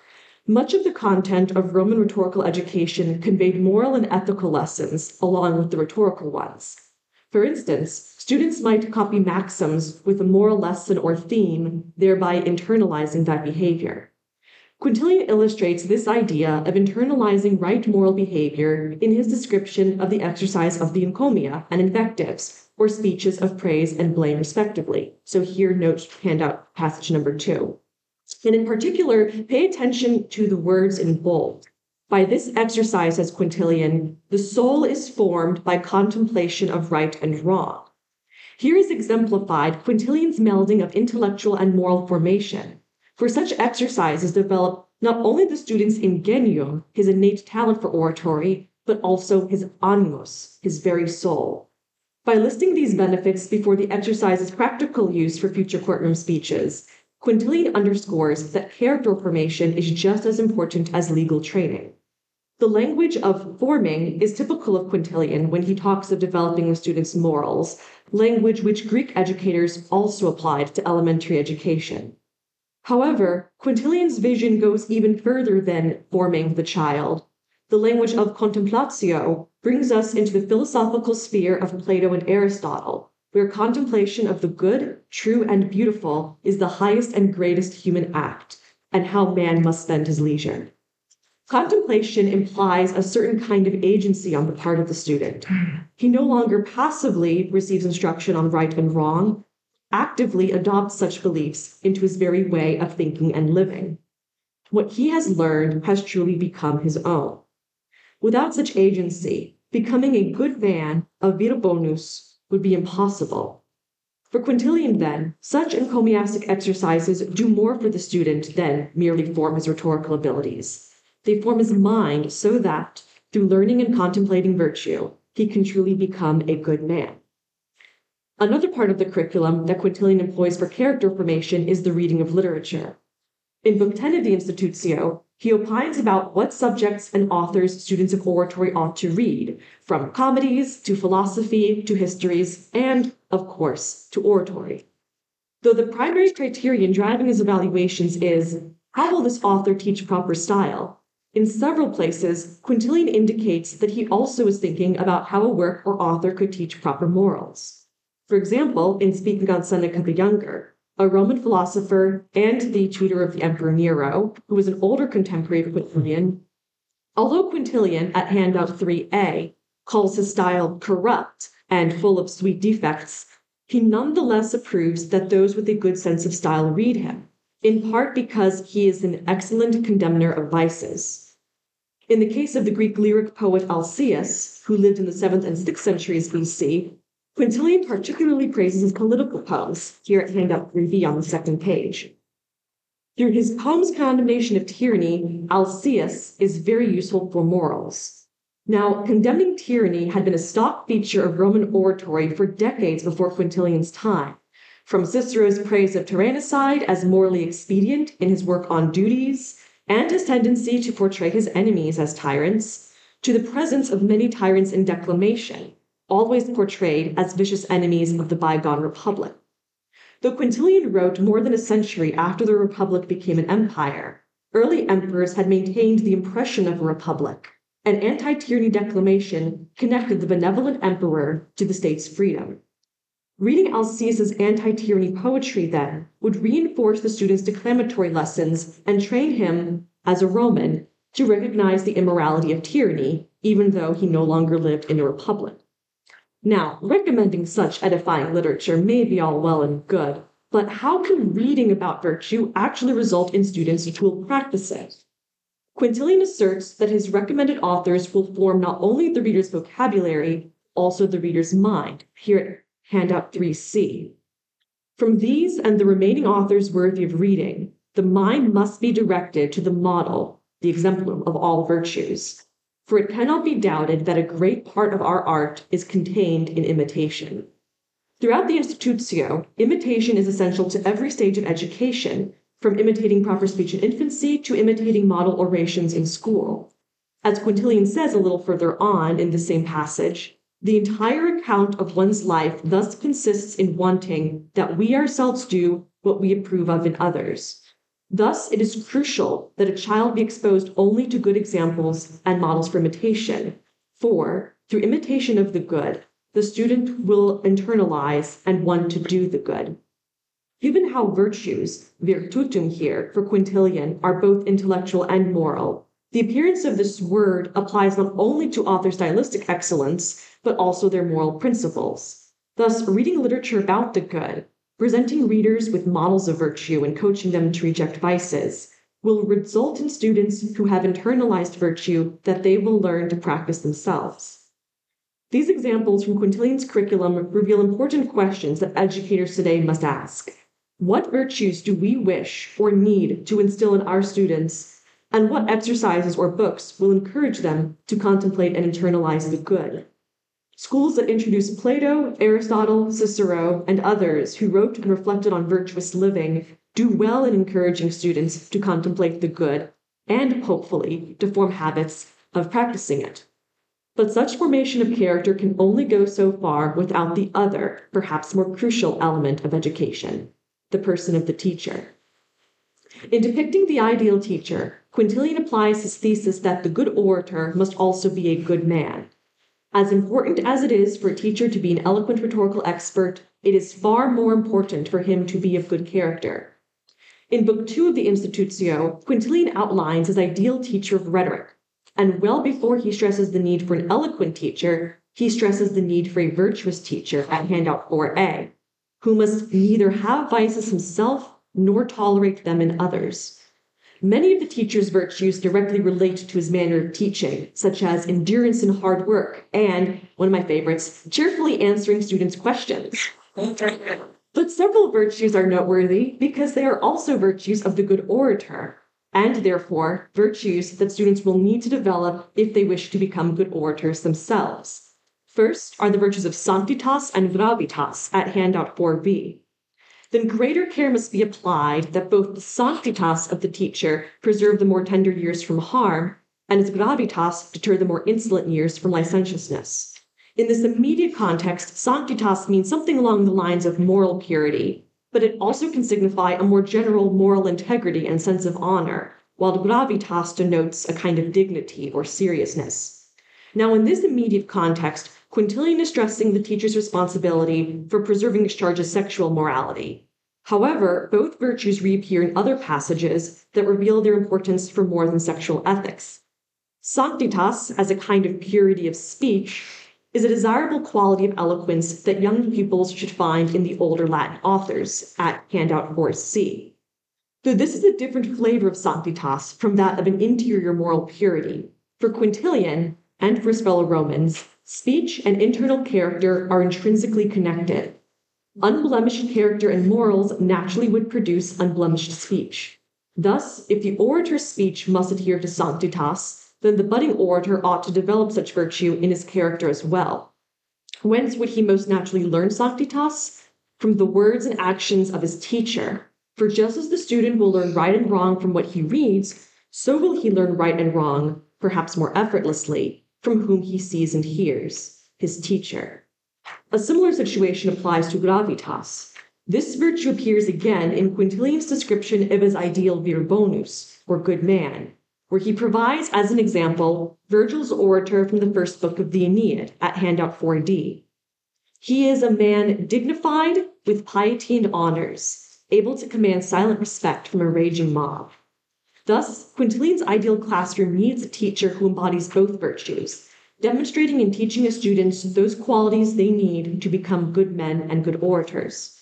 Much of the content of Roman rhetorical education conveyed moral and ethical lessons along with the rhetorical ones. For instance, students might copy maxims with a moral lesson or theme, thereby internalizing that behavior. Quintilian illustrates this idea of internalizing right moral behavior in his description of the exercise of the encomia and invectives, or speeches of praise and blame respectively. So here note handout passage number 2. And in particular, pay attention to the words in bold. By this exercise, says Quintilian, the soul is formed by contemplation of right and wrong. Here is exemplified Quintilian's melding of intellectual and moral formation. For such exercises develop not only the student's ingenium, his innate talent for oratory, but also his animus, his very soul. By listing these benefits before the exercise's practical use for future courtroom speeches, Quintilian underscores that character formation is just as important as legal training. The language of forming is typical of Quintilian when he talks of developing a student's morals, language which Greek educators also applied to elementary education. However, Quintilian's vision goes even further than forming the child. The language of contemplatio brings us into the philosophical sphere of Plato and Aristotle, where contemplation of the good, true, and beautiful is the highest and greatest human act, and how man must spend his leisure. Contemplation implies a certain kind of agency on the part of the student. He no longer passively receives instruction on right and wrong, actively adopts such beliefs into his very way of thinking and living. What he has learned has truly become his own. Without such agency, becoming a good man, a vir bonus, would be impossible. For Quintilian, then, such encomiastic exercises do more for the student than merely form his rhetorical abilities. They form his mind so that, through learning and contemplating virtue, he can truly become a good man. Another part of the curriculum that Quintilian employs for character formation is the reading of literature. In Book 10 of the Institutio, he opines about what subjects and authors students of oratory ought to read, from comedies to philosophy to histories, and, of course, to oratory. Though the primary criterion driving his evaluations is, how will this author teach proper style? In several places, Quintilian indicates that he also is thinking about how a work or author could teach proper morals. For example, in speaking on Seneca the Younger, a Roman philosopher and the tutor of the Emperor Nero, who was an older contemporary of Quintilian, although Quintilian, at handout 3a, calls his style corrupt and full of sweet defects, he nonetheless approves that those with a good sense of style read him, in part because he is an excellent condemner of vices. In the case of the Greek lyric poet Alcaeus, who lived in the 7th and 6th centuries BC, Quintilian particularly praises his political poems, here at handout 3b on the second page. Through his poem's condemnation of tyranny, Alcaeus is very useful for morals. Now, condemning tyranny had been a stock feature of Roman oratory for decades before Quintilian's time, from Cicero's praise of tyrannicide as morally expedient in his work on duties, and his tendency to portray his enemies as tyrants, to the presence of many tyrants in declamation, always portrayed as vicious enemies of the bygone republic. Though Quintilian wrote more than a century after the republic became an empire, early emperors had maintained the impression of a republic, and anti-tyranny declamation connected the benevolent emperor to the state's freedom. Reading Alcaeus's anti-tyranny poetry, then, would reinforce the student's declamatory lessons and train him, as a Roman, to recognize the immorality of tyranny, even though he no longer lived in a republic. Now, recommending such edifying literature may be all well and good, but how can reading about virtue actually result in students who will practice it? Quintilian asserts that his recommended authors will form not only the reader's vocabulary, also the reader's mind, here at handout 3c. From these and the remaining authors worthy of reading, the mind must be directed to the model, the exemplum of all virtues. For it cannot be doubted that a great part of our art is contained in imitation. Throughout the Institutio, imitation is essential to every stage of education, from imitating proper speech in infancy to imitating model orations in school. As Quintilian says a little further on in the same passage, the entire account of one's life thus consists in wanting that we ourselves do what we approve of in others. Thus, it is crucial that a child be exposed only to good examples and models for imitation, for, through imitation of the good, the student will internalize and want to do the good. Given how virtues, virtutum here, for Quintilian, are both intellectual and moral, the appearance of this word applies not only to author stylistic excellence, but also their moral principles. Thus, reading literature about the good, presenting readers with models of virtue and coaching them to reject vices, will result in students who have internalized virtue that they will learn to practice themselves. These examples from Quintilian's curriculum reveal important questions that educators today must ask. What virtues do we wish or need to instill in our students, and what exercises or books will encourage them to contemplate and internalize the good? Schools that introduce Plato, Aristotle, Cicero, and others who wrote and reflected on virtuous living do well in encouraging students to contemplate the good and, hopefully, to form habits of practicing it. But such formation of character can only go so far without the other, perhaps more crucial element of education, the person of the teacher. In depicting the ideal teacher, Quintilian applies his thesis that the good orator must also be a good man. As important as it is for a teacher to be an eloquent rhetorical expert, it is far more important for him to be of good character. In Book 2 of the Institutio, Quintilian outlines his ideal teacher of rhetoric, and well before he stresses the need for an eloquent teacher, he stresses the need for a virtuous teacher at handout 4a, who must neither have vices himself nor tolerate them in others. Many of the teacher's virtues directly relate to his manner of teaching, such as endurance in hard work and, one of my favorites, cheerfully answering students' questions. But several virtues are noteworthy because they are also virtues of the good orator, and therefore virtues that students will need to develop if they wish to become good orators themselves. First are the virtues of sanctitas and gravitas at handout 4b. Then greater care must be applied that both the sanctitas of the teacher preserve the more tender years from harm, and its gravitas deter the more insolent years from licentiousness. In this immediate context, sanctitas means something along the lines of moral purity, but it also can signify a more general moral integrity and sense of honor, while gravitas denotes a kind of dignity or seriousness. Now, in this immediate context, Quintilian is stressing the teacher's responsibility for preserving his charge's sexual morality. However, both virtues reappear in other passages that reveal their importance for more than sexual ethics. Sanctitas, as a kind of purity of speech, is a desirable quality of eloquence that young pupils should find in the older Latin authors at handout 4c. Though this is a different flavor of sanctitas from that of an interior moral purity, for Quintilian, and for his fellow Romans, speech and internal character are intrinsically connected. Unblemished character and morals naturally would produce unblemished speech. Thus, if the orator's speech must adhere to sanctitas, then the budding orator ought to develop such virtue in his character as well. Whence would he most naturally learn sanctitas? From the words and actions of his teacher. For just as the student will learn right and wrong from what he reads, so will he learn right and wrong, perhaps more effortlessly, from whom he sees and hears, his teacher. A similar situation applies to gravitas. This virtue appears again in Quintilian's description of his ideal vir bonus, or good man, where he provides as an example Virgil's orator from the first book of the Aeneid at handout 4d. He is a man dignified with piety and honors, able to command silent respect from a raging mob. Thus, Quintilian's ideal classroom needs a teacher who embodies both virtues, demonstrating and teaching his students those qualities they need to become good men and good orators.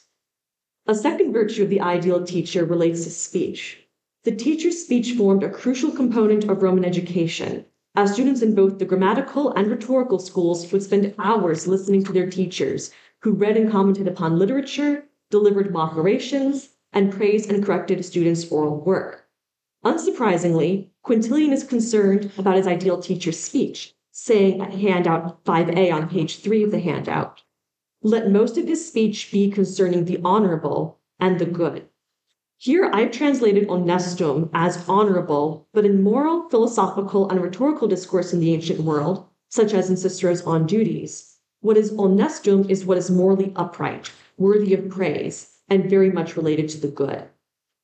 A second virtue of the ideal teacher relates to speech. The teacher's speech formed a crucial component of Roman education, as students in both the grammatical and rhetorical schools would spend hours listening to their teachers, who read and commented upon literature, delivered mock orations, and praised and corrected students' oral work. Unsurprisingly, Quintilian is concerned about his ideal teacher's speech, saying at handout 5a on page 3 of the handout, "Let most of his speech be concerning the honorable and the good." Here I've translated honestum as honorable, but in moral, philosophical, and rhetorical discourse in the ancient world, such as in Cicero's On Duties, what is honestum is what is morally upright, worthy of praise, and very much related to the good.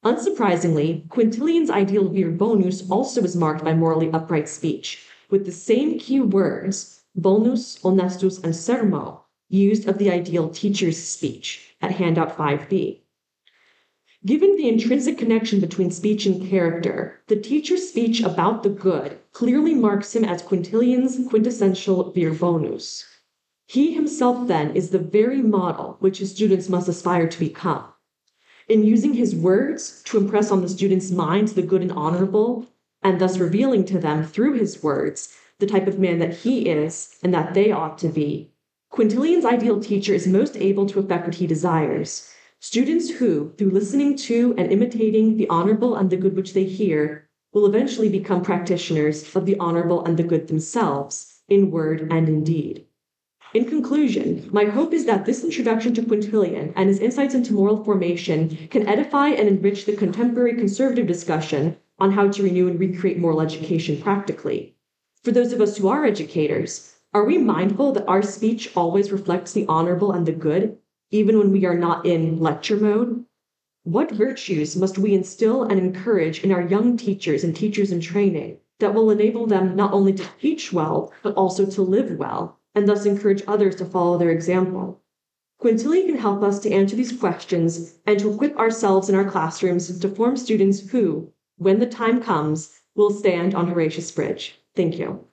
Unsurprisingly, Quintilian's ideal vir bonus also is marked by morally upright speech, with the same key words, bonus, honestus, and sermo, used of the ideal teacher's speech at handout 5b. Given the intrinsic connection between speech and character, the teacher's speech about the good clearly marks him as Quintilian's quintessential vir bonus. He himself, then, is the very model which his students must aspire to become. In using his words to impress on the students' minds the good and honorable, and thus revealing to them through his words the type of man that he is and that they ought to be, Quintilian's ideal teacher is most able to effect what he desires. Students who, through listening to and imitating the honorable and the good which they hear, will eventually become practitioners of the honorable and the good themselves, in word and in deed. In conclusion, my hope is that this introduction to Quintilian and his insights into moral formation can edify and enrich the contemporary conservative discussion on how to renew and recreate moral education practically. For those of us who are educators, are we mindful that our speech always reflects the honorable and the good, even when we are not in lecture mode? What virtues must we instill and encourage in our young teachers and teachers in training that will enable them not only to teach well, but also to live well, and thus encourage others to follow their example? Quintilian can help us to answer these questions and to equip ourselves in our classrooms to form students who, when the time comes, will stand on Horatius Bridge. Thank you.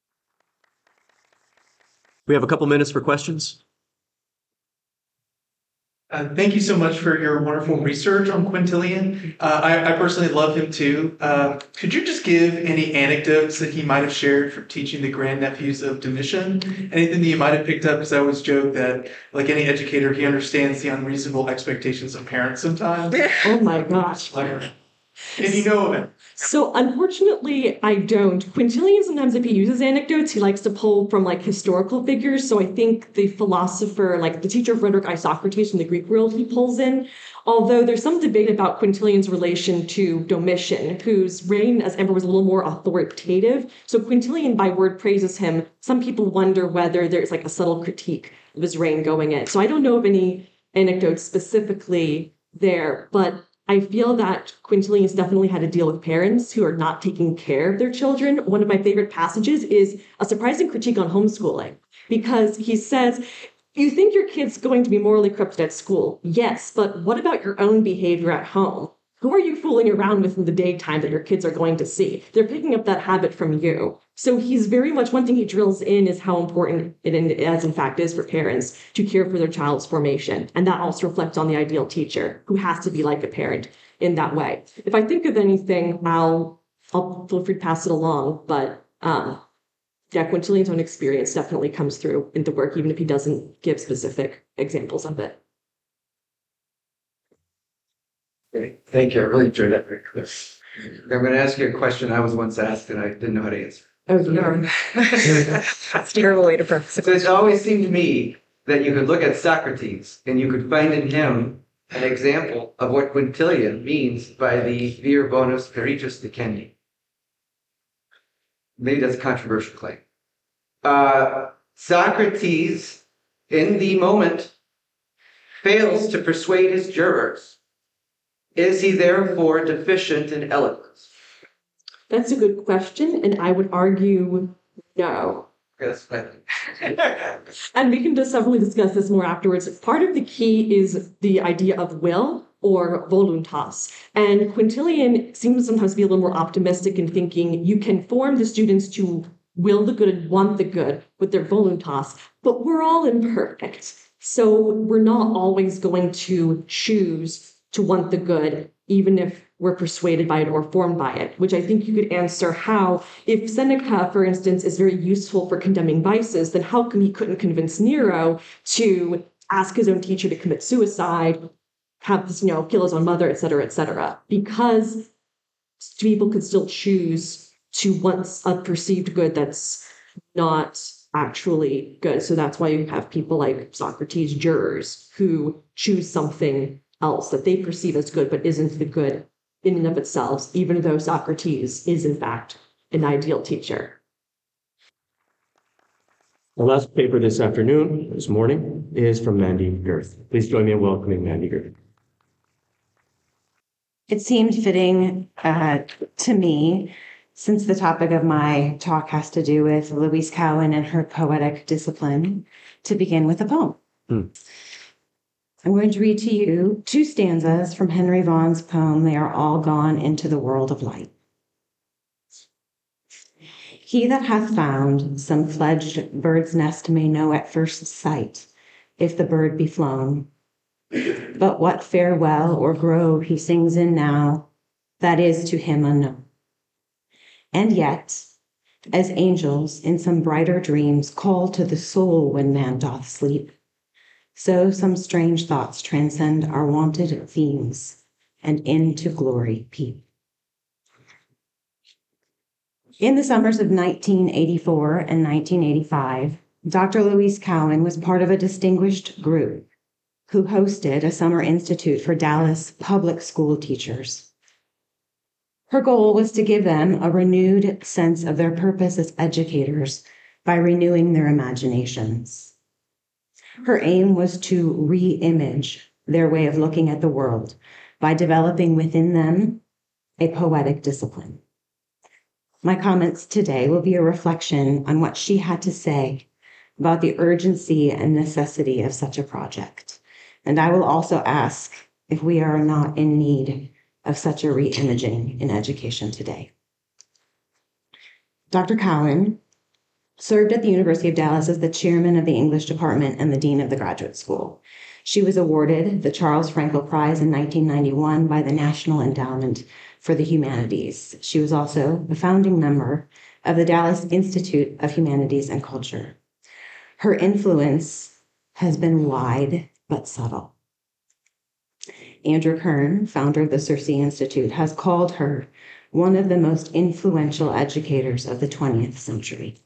We have a couple minutes for questions. Thank you so much for your wonderful research on Quintilian. I personally love him too. Could you just give any anecdotes that he might have shared from teaching the grandnephews of Domitian? Anything that you might have picked up? Because I always joke that, like any educator, he understands the unreasonable expectations of parents sometimes. Oh my gosh. And you know of it. So unfortunately, I don't. Quintilian, sometimes if he uses anecdotes, he likes to pull from like historical figures. So I think the philosopher, like the teacher of rhetoric, Isocrates from the Greek world, he pulls in. Although there's some debate about Quintilian's relation to Domitian, whose reign as emperor was a little more authoritative. So Quintilian by word praises him. Some people wonder whether there's like a subtle critique of his reign going in. So I don't know of any anecdotes specifically there, but I feel that Quintilian's definitely had to deal with parents who are not taking care of their children. One of my favorite passages is a surprising critique on homeschooling, because he says, you think your kid's going to be morally corrupted at school. Yes, but what about your own behavior at home? Who are you fooling around with in the daytime that your kids are going to see? They're picking up that habit from you. So he's very much, one thing he drills in is how important it as in fact is for parents to care for their child's formation. And that also reflects on the ideal teacher, who has to be like a parent in that way. If I think of anything, I'll feel free to pass it along. But yeah, Quintilian's own experience definitely comes through in the work, even if he doesn't give specific examples of it. Okay, thank you. I really enjoyed that. Very clear. I'm going to ask you a question I was once asked and I didn't know how to answer. Oh, yeah. That's a terrible way to preface it. So it always seemed to me that you could look at Socrates and you could find in him an example of what Quintilian means by the vir bonus peritus dicendi. Maybe that's a controversial claim. Socrates, in the moment, fails to persuade his jurors. Is he therefore deficient in eloquence? That's a good question, and I would argue no. Okay, that's fine. And we can just definitely discuss this more afterwards. Part of the key is the idea of will, or voluntas. And Quintilian seems sometimes to be a little more optimistic in thinking you can form the students to will the good and want the good with their voluntas, but we're all imperfect. So we're not always going to choose to want the good, even if we're persuaded by it or formed by it, which I think you could answer how, if Seneca, for instance, is very useful for condemning vices, then how come he couldn't convince Nero to ask his own teacher to commit suicide, have this, kill his own mother, et cetera, because people could still choose to want a perceived good that's not actually good. So that's why you have people like Socrates, jurors, who choose something else that they perceive as good, but isn't the good in and of itself, even though Socrates is in fact an ideal teacher. The last paper this morning, is from Mandy Girth. Please join me in welcoming Mandy Girth. It seemed fitting to me, since the topic of my talk has to do with Louise Cowan and her poetic discipline, to begin with a poem. I'm going to read to you 2 stanzas from Henry Vaughan's poem, They Are All Gone into the World of Light. He that hath found some fledged bird's nest may know at first sight, if the bird be flown. But what farewell or grove he sings in now, that is to him unknown. And yet, as angels in some brighter dreams call to the soul when man doth sleep, so some strange thoughts transcend our wonted themes and into glory peep. In the summers of 1984 and 1985, Dr. Louise Cowan was part of a distinguished group who hosted a summer institute for Dallas public school teachers. Her goal was to give them a renewed sense of their purpose as educators by renewing their imaginations. Her aim was to re-image their way of looking at the world by developing within them a poetic discipline. My comments today will be a reflection on what she had to say about the urgency and necessity of such a project. And I will also ask if we are not in need of such a re-imaging in education today. Dr. Cowan served at the University of Dallas as the chairman of the English department and the dean of the graduate school. She was awarded the Charles Frankel Prize in 1991 by the National Endowment for the Humanities. She was also a founding member of the Dallas Institute of Humanities and Culture. Her influence has been wide but subtle. Andrew Kern, founder of the Circe Institute, has called her one of the most influential educators of the 20th century.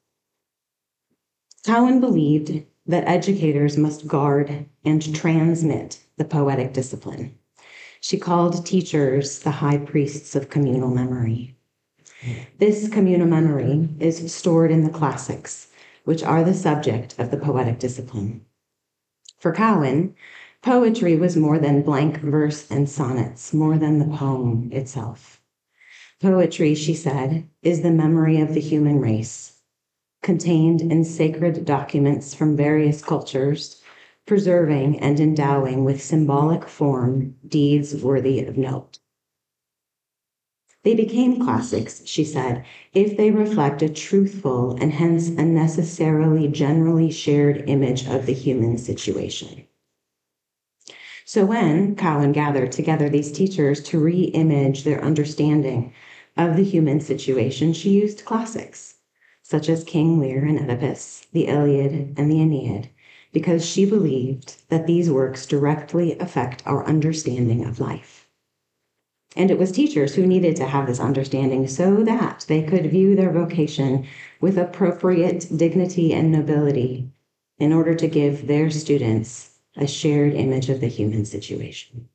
Cowan believed that educators must guard and transmit the poetic discipline. She called teachers the high priests of communal memory. This communal memory is stored in the classics, which are the subject of the poetic discipline. For Cowan, poetry was more than blank verse and sonnets, more than the poem itself. Poetry, she said, is the memory of the human race, contained in sacred documents from various cultures, preserving and endowing with symbolic form deeds worthy of note. They became classics, she said, if they reflect a truthful and hence a necessarily generally shared image of the human situation. So when Cowan gathered together these teachers to re-image their understanding of the human situation, she used classics, such as King Lear and Oedipus, the Iliad and the Aeneid, because she believed that these works directly affect our understanding of life. And it was teachers who needed to have this understanding so that they could view their vocation with appropriate dignity and nobility in order to give their students a shared image of the human situation.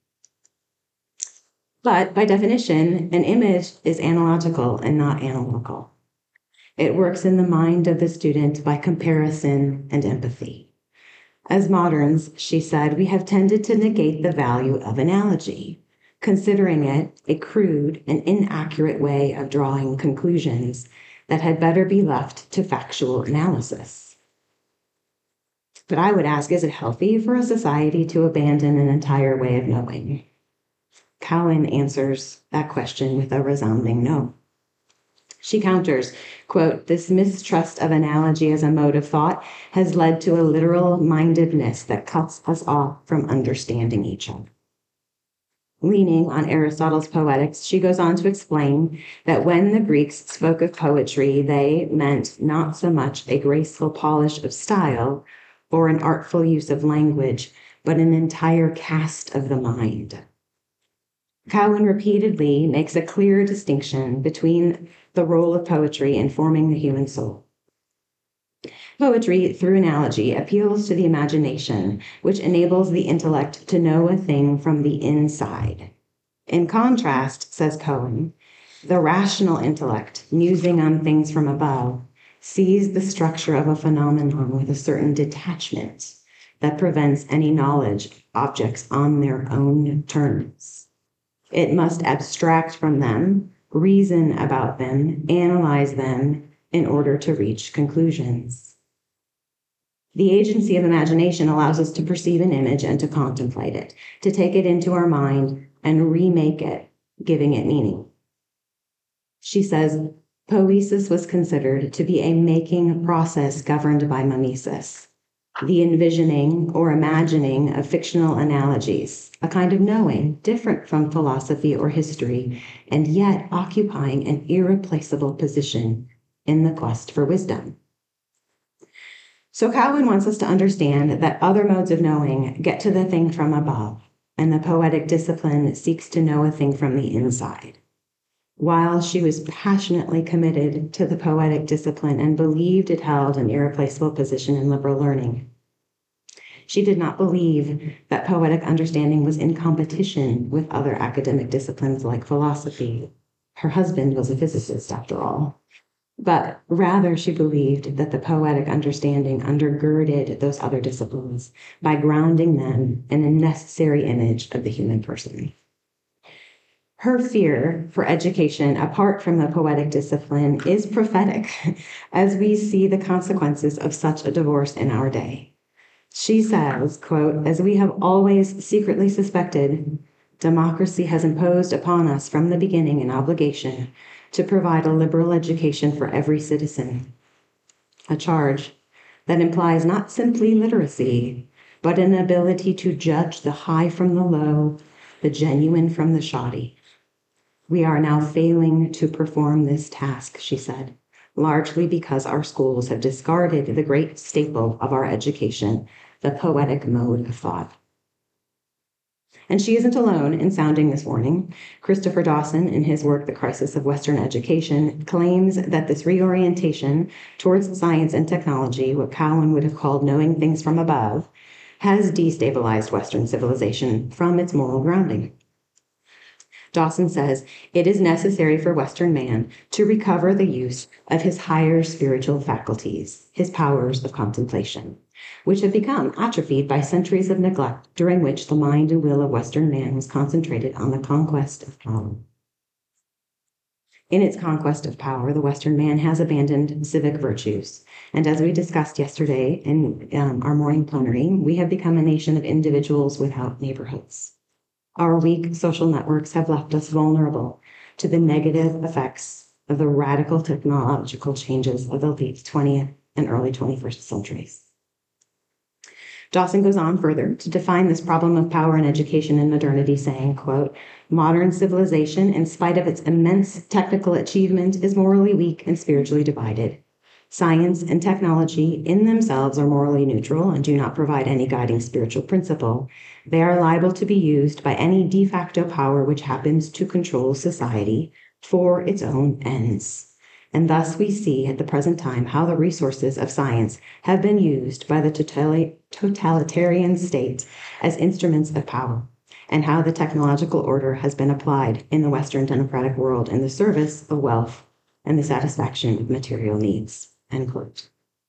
But by definition, an image is analogical and not analytical. It works in the mind of the student by comparison and empathy. As moderns, she said, we have tended to negate the value of analogy, considering it a crude and inaccurate way of drawing conclusions that had better be left to factual analysis. But I would ask, is it healthy for a society to abandon an entire way of knowing? Cowan answers that question with a resounding no. She counters, quote, this mistrust of analogy as a mode of thought has led to a literal mindedness that cuts us off from understanding each other. Leaning on Aristotle's Poetics, she goes on to explain that when the Greeks spoke of poetry, they meant not so much a graceful polish of style or an artful use of language, but an entire cast of the mind. Cowan repeatedly makes a clear distinction between the role of poetry in forming the human soul. Poetry, through analogy, appeals to the imagination, which enables the intellect to know a thing from the inside. In contrast, says Cowan, the rational intellect, musing on things from above, sees the structure of a phenomenon with a certain detachment that prevents any knowledge of objects on their own terms. It must abstract from them, reason about them, analyze them in order to reach conclusions. The agency of imagination allows us to perceive an image and to contemplate it, to take it into our mind and remake it, giving it meaning. She says, poiesis was considered to be a making process governed by mimesis, the envisioning or imagining of fictional analogies, a kind of knowing different from philosophy or history, and yet occupying an irreplaceable position in the quest for wisdom. So Cowan wants us to understand that other modes of knowing get to the thing from above, and the poetic discipline seeks to know a thing from the inside. While she was passionately committed to the poetic discipline and believed it held an irreplaceable position in liberal learning, she did not believe that poetic understanding was in competition with other academic disciplines like philosophy. Her husband was a physicist, after all. But rather, she believed that the poetic understanding undergirded those other disciplines by grounding them in a necessary image of the human person. Her fear for education apart from the poetic discipline is prophetic as we see the consequences of such a divorce in our day. She says, quote, "As we have always secretly suspected, democracy has imposed upon us from the beginning an obligation to provide a liberal education for every citizen, a charge that implies not simply literacy, but an ability to judge the high from the low, the genuine from the shoddy. We are now failing to perform this task," she said, largely because our schools have discarded the great staple of our education, the poetic mode of thought. And she isn't alone in sounding this warning. Christopher Dawson, in his work, The Crisis of Western Education, claims that this reorientation towards science and technology, what Cowan would have called knowing things from above, has destabilized Western civilization from its moral grounding. Dawson says, it is necessary for Western man to recover the use of his higher spiritual faculties, his powers of contemplation, which have become atrophied by centuries of neglect during which the mind and will of Western man was concentrated on the conquest of power. In its conquest of power, the Western man has abandoned civic virtues. And as we discussed yesterday in our morning plenary, we have become a nation of individuals without neighborhoods. Our weak social networks have left us vulnerable to the negative effects of the radical technological changes of the late 20th and early 21st centuries. Dawson goes on further to define this problem of power in education and modernity, saying, quote, "Modern civilization, in spite of its immense technical achievement, is morally weak and spiritually divided. Science and technology in themselves are morally neutral and do not provide any guiding spiritual principle. They are liable to be used by any de facto power which happens to control society for its own ends. And thus we see at the present time how the resources of science have been used by the totalitarian state as instruments of power, and how the technological order has been applied in the Western democratic world in the service of wealth and the satisfaction of material needs." End quote.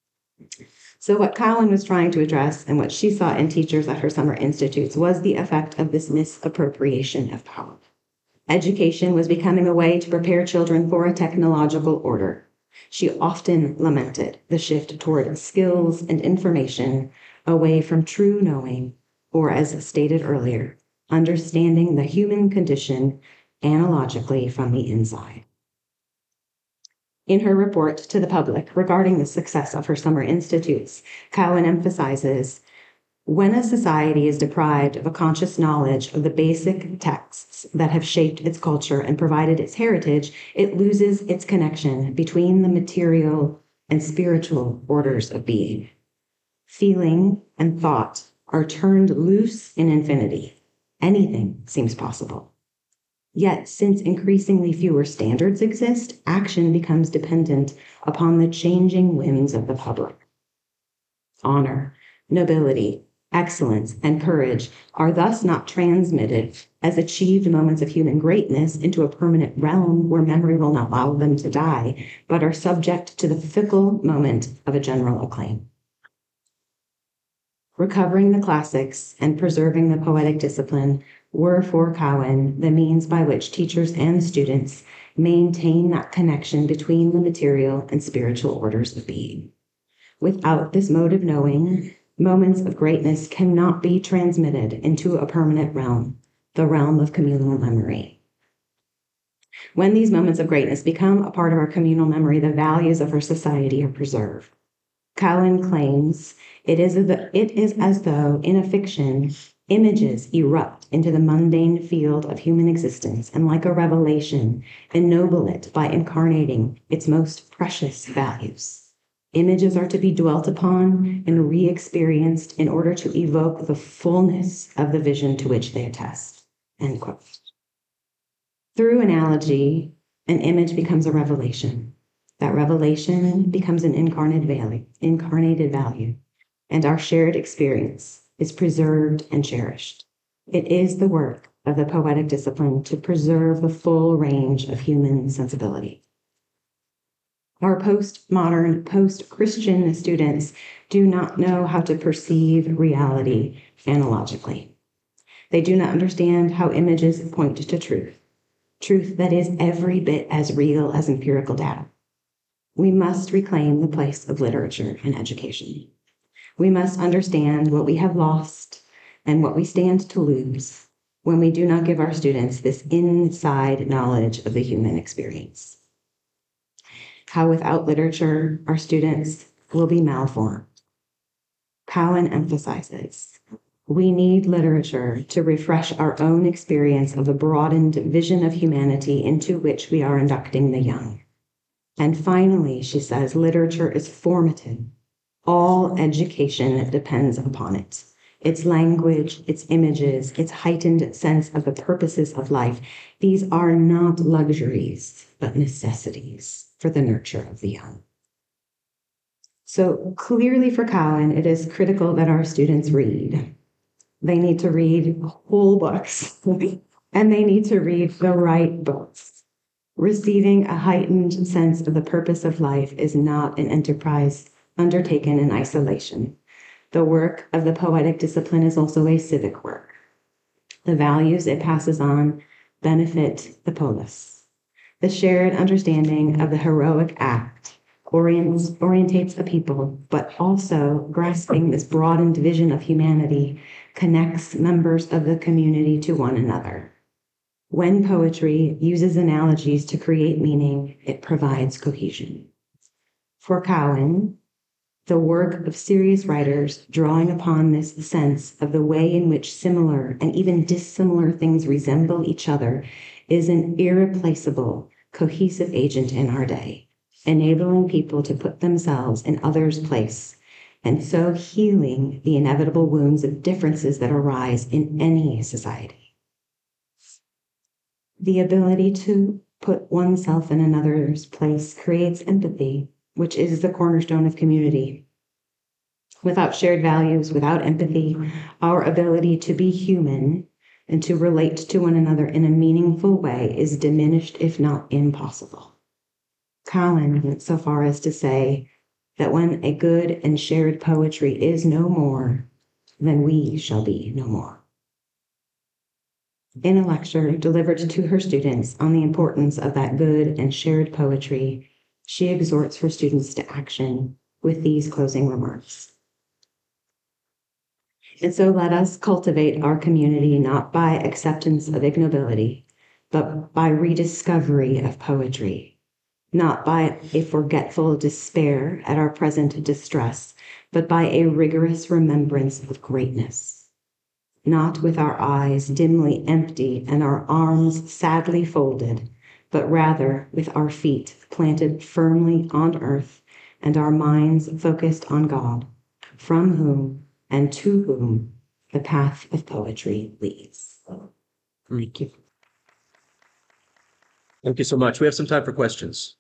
So what Cowan was trying to address and what she saw in teachers at her summer institutes was the effect of this misappropriation of power. Education was becoming a way to prepare children for a technological order. She often lamented the shift toward skills and information away from true knowing, or as stated earlier, understanding the human condition analogically from the inside. In her report to the public regarding the success of her summer institutes, Cowan emphasizes, when a society is deprived of a conscious knowledge of the basic texts that have shaped its culture and provided its heritage, it loses its connection between the material and spiritual orders of being. Feeling and thought are turned loose in infinity. Anything seems possible. Yet, since increasingly fewer standards exist, action becomes dependent upon the changing whims of the public. Honor, nobility, excellence, and courage are thus not transmitted as achieved moments of human greatness into a permanent realm where memory will not allow them to die, but are subject to the fickle moment of a general acclaim. Recovering the classics and preserving the poetic discipline were for Cowan the means by which teachers and students maintain that connection between the material and spiritual orders of being. Without this mode of knowing, moments of greatness cannot be transmitted into a permanent realm, the realm of communal memory. When these moments of greatness become a part of our communal memory, the values of our society are preserved. Cowan claims it is as though, in a fiction, images erupt into the mundane field of human existence and, like a revelation, ennoble it by incarnating its most precious values. Images are to be dwelt upon and re-experienced in order to evoke the fullness of the vision to which they attest. End quote. Through analogy, an image becomes a revelation. That revelation becomes an incarnated value, and our shared experience is preserved and cherished. It is the work of the poetic discipline to preserve the full range of human sensibility. Our postmodern, post-Christian students do not know how to perceive reality analogically. They do not understand how images point to truth that is every bit as real as empirical data. We must reclaim the place of literature in education. We must understand what we have lost and what we stand to lose when we do not give our students this inside knowledge of the human experience. How without literature, our students will be malformed. Cowan emphasizes, we need literature to refresh our own experience of the broadened vision of humanity into which we are inducting the young. And finally, she says, literature is formative. All education depends upon it. Its language, its images, its heightened sense of the purposes of life. These are not luxuries, but necessities for the nurture of the young. So clearly for Cowan, it is critical that our students read. They need to read whole books, and they need to read the right books. Receiving a heightened sense of the purpose of life is not an enterprise undertaken in isolation. The work of the poetic discipline is also a civic work. The values it passes on benefit the polis. The shared understanding of the heroic act orientates a people, but also grasping this broadened vision of humanity connects members of the community to one another. When poetry uses analogies to create meaning, it provides cohesion. For Cowan, the work of serious writers drawing upon this sense of the way in which similar and even dissimilar things resemble each other is an irreplaceable, cohesive agent in our day, enabling people to put themselves in others' place, and so healing the inevitable wounds of differences that arise in any society. The ability to put oneself in another's place creates empathy, which is the cornerstone of community. Without shared values, without empathy, our ability to be human and to relate to one another in a meaningful way is diminished, if not impossible. Cowan went so far as to say that when a good and shared poetry is no more, then we shall be no more. In a lecture delivered to her students on the importance of that good and shared poetry, she exhorts her students to action with these closing remarks. And so let us cultivate our community not by acceptance of ignobility, but by rediscovery of poetry, not by a forgetful despair at our present distress, but by a rigorous remembrance of greatness, not with our eyes dimly empty and our arms sadly folded, but rather with our feet planted firmly on earth and our minds focused on God, from whom and to whom the path of poetry leads. Thank you. Thank you so much. We have some time for questions.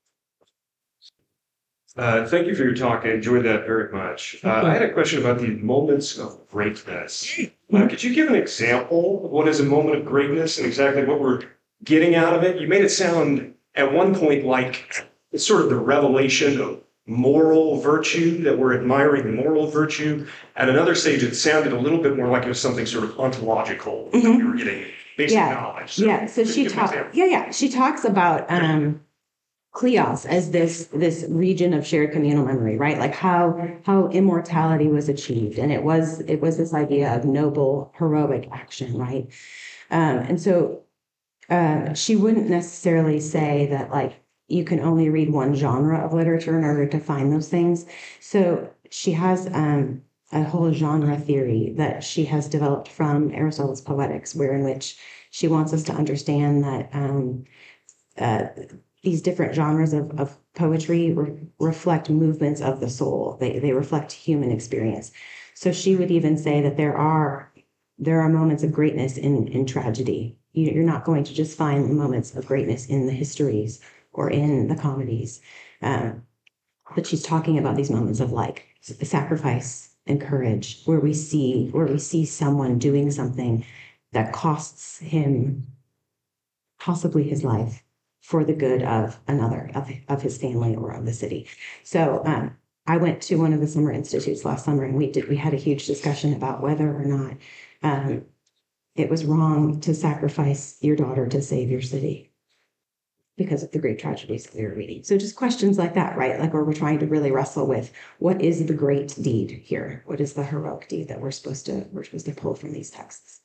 Thank you for your talk. I enjoyed that very much. I had a question about the moments of greatness. Could you give an example of what is a moment of greatness and exactly what we're getting out of it? You made it sound at one point like it's sort of the revelation of moral virtue, that we're admiring moral virtue. At another stage, it sounded a little bit more like it was something sort of ontological that we were getting basic knowledge. So So she talks. She talks about kleos as this region of shared communal memory, right? Like how immortality was achieved, and it was this idea of noble, heroic action, right? And so she wouldn't necessarily say that like you can only read one genre of literature in order to find those things. So she has a whole genre theory that she has developed from Aristotle's Poetics, in which she wants us to understand that these different genres of poetry reflect movements of the soul. They reflect human experience. So she would even say that there are moments of greatness in tragedy. You're not going to just find the moments of greatness in the histories or in the comedies. But she's talking about these moments of like sacrifice and courage, where we see someone doing something that costs him possibly his life for the good of another, of his family or of the city. So I went to one of the summer institutes last summer, and we had a huge discussion about whether or not it was wrong to sacrifice your daughter to save your city because of the great tragedies that we were reading. So just questions like that, right? Like where we're trying to really wrestle with what is the great deed here? What is the heroic deed that we're supposed to pull from these texts?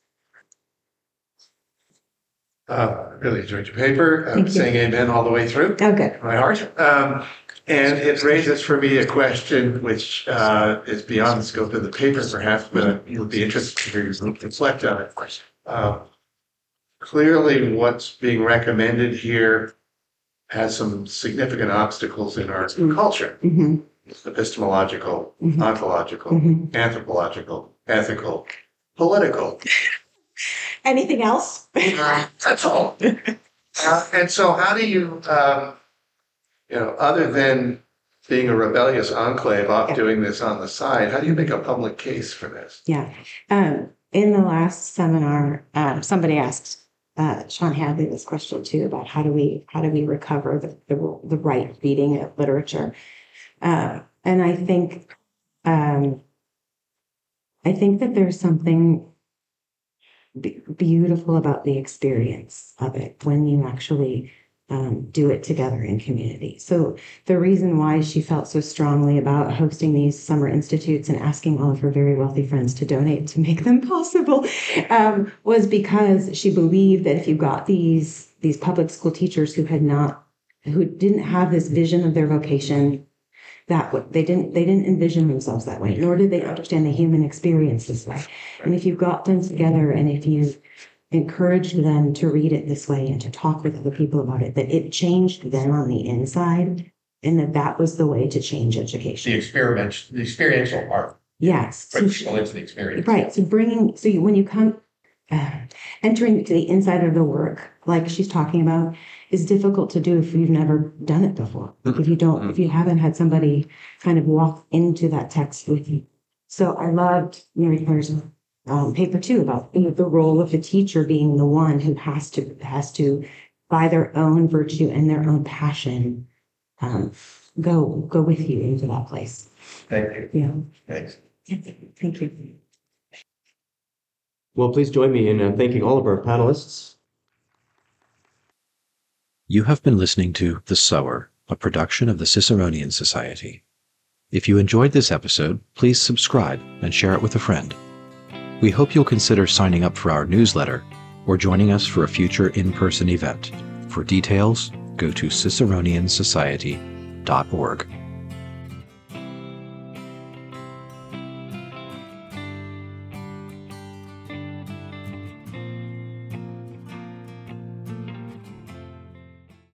Really enjoyed your paper. I'm saying amen all the way through. Oh, good. My heart. And it raises for me a question which is beyond the scope of the paper, perhaps, but it would be interesting to hear you reflect on it. Clearly, what's being recommended here has some significant obstacles in our culture. Epistemological, ontological, anthropological, ethical, political. Anything else? That's all. And so how do you, other than being a rebellious enclave off doing this on the side, how do you make a public case for this? Yeah. In the last seminar, somebody asked Sean Hadley this question too about how do we recover the right reading of literature, and I think that there's something beautiful about the experience of it when you actually do it together in community. So the reason why she felt so strongly about hosting these summer institutes and asking all of her very wealthy friends to donate to make them possible was because she believed that if you got these public school teachers who didn't have this vision of their vocation, that they didn't envision themselves that way, nor did they understand the human experience this way. And if you got them together and if you encouraged them to read it this way and to talk with other people about it, that it changed them on the inside, and that was the way to change education. The experiential part. Yes. Bring people into the experience. Right. So when you come entering to the inside of the work, like she's talking about, is difficult to do if you've never done it before. If you haven't had somebody kind of walk into that text with you. So I loved Mary Claire's paper too about the role of the teacher being the one who has to by their own virtue and their own passion go with you into that place. Thank you. Yeah. Thanks. Thank you. Well, please join me in thanking all of our panelists. You have been listening to The Sower, a production of the Ciceronian Society. If you enjoyed this episode, please subscribe and share it with a friend. We hope you'll consider signing up for our newsletter or joining us for a future in-person event. For details, go to ciceroniansociety.org.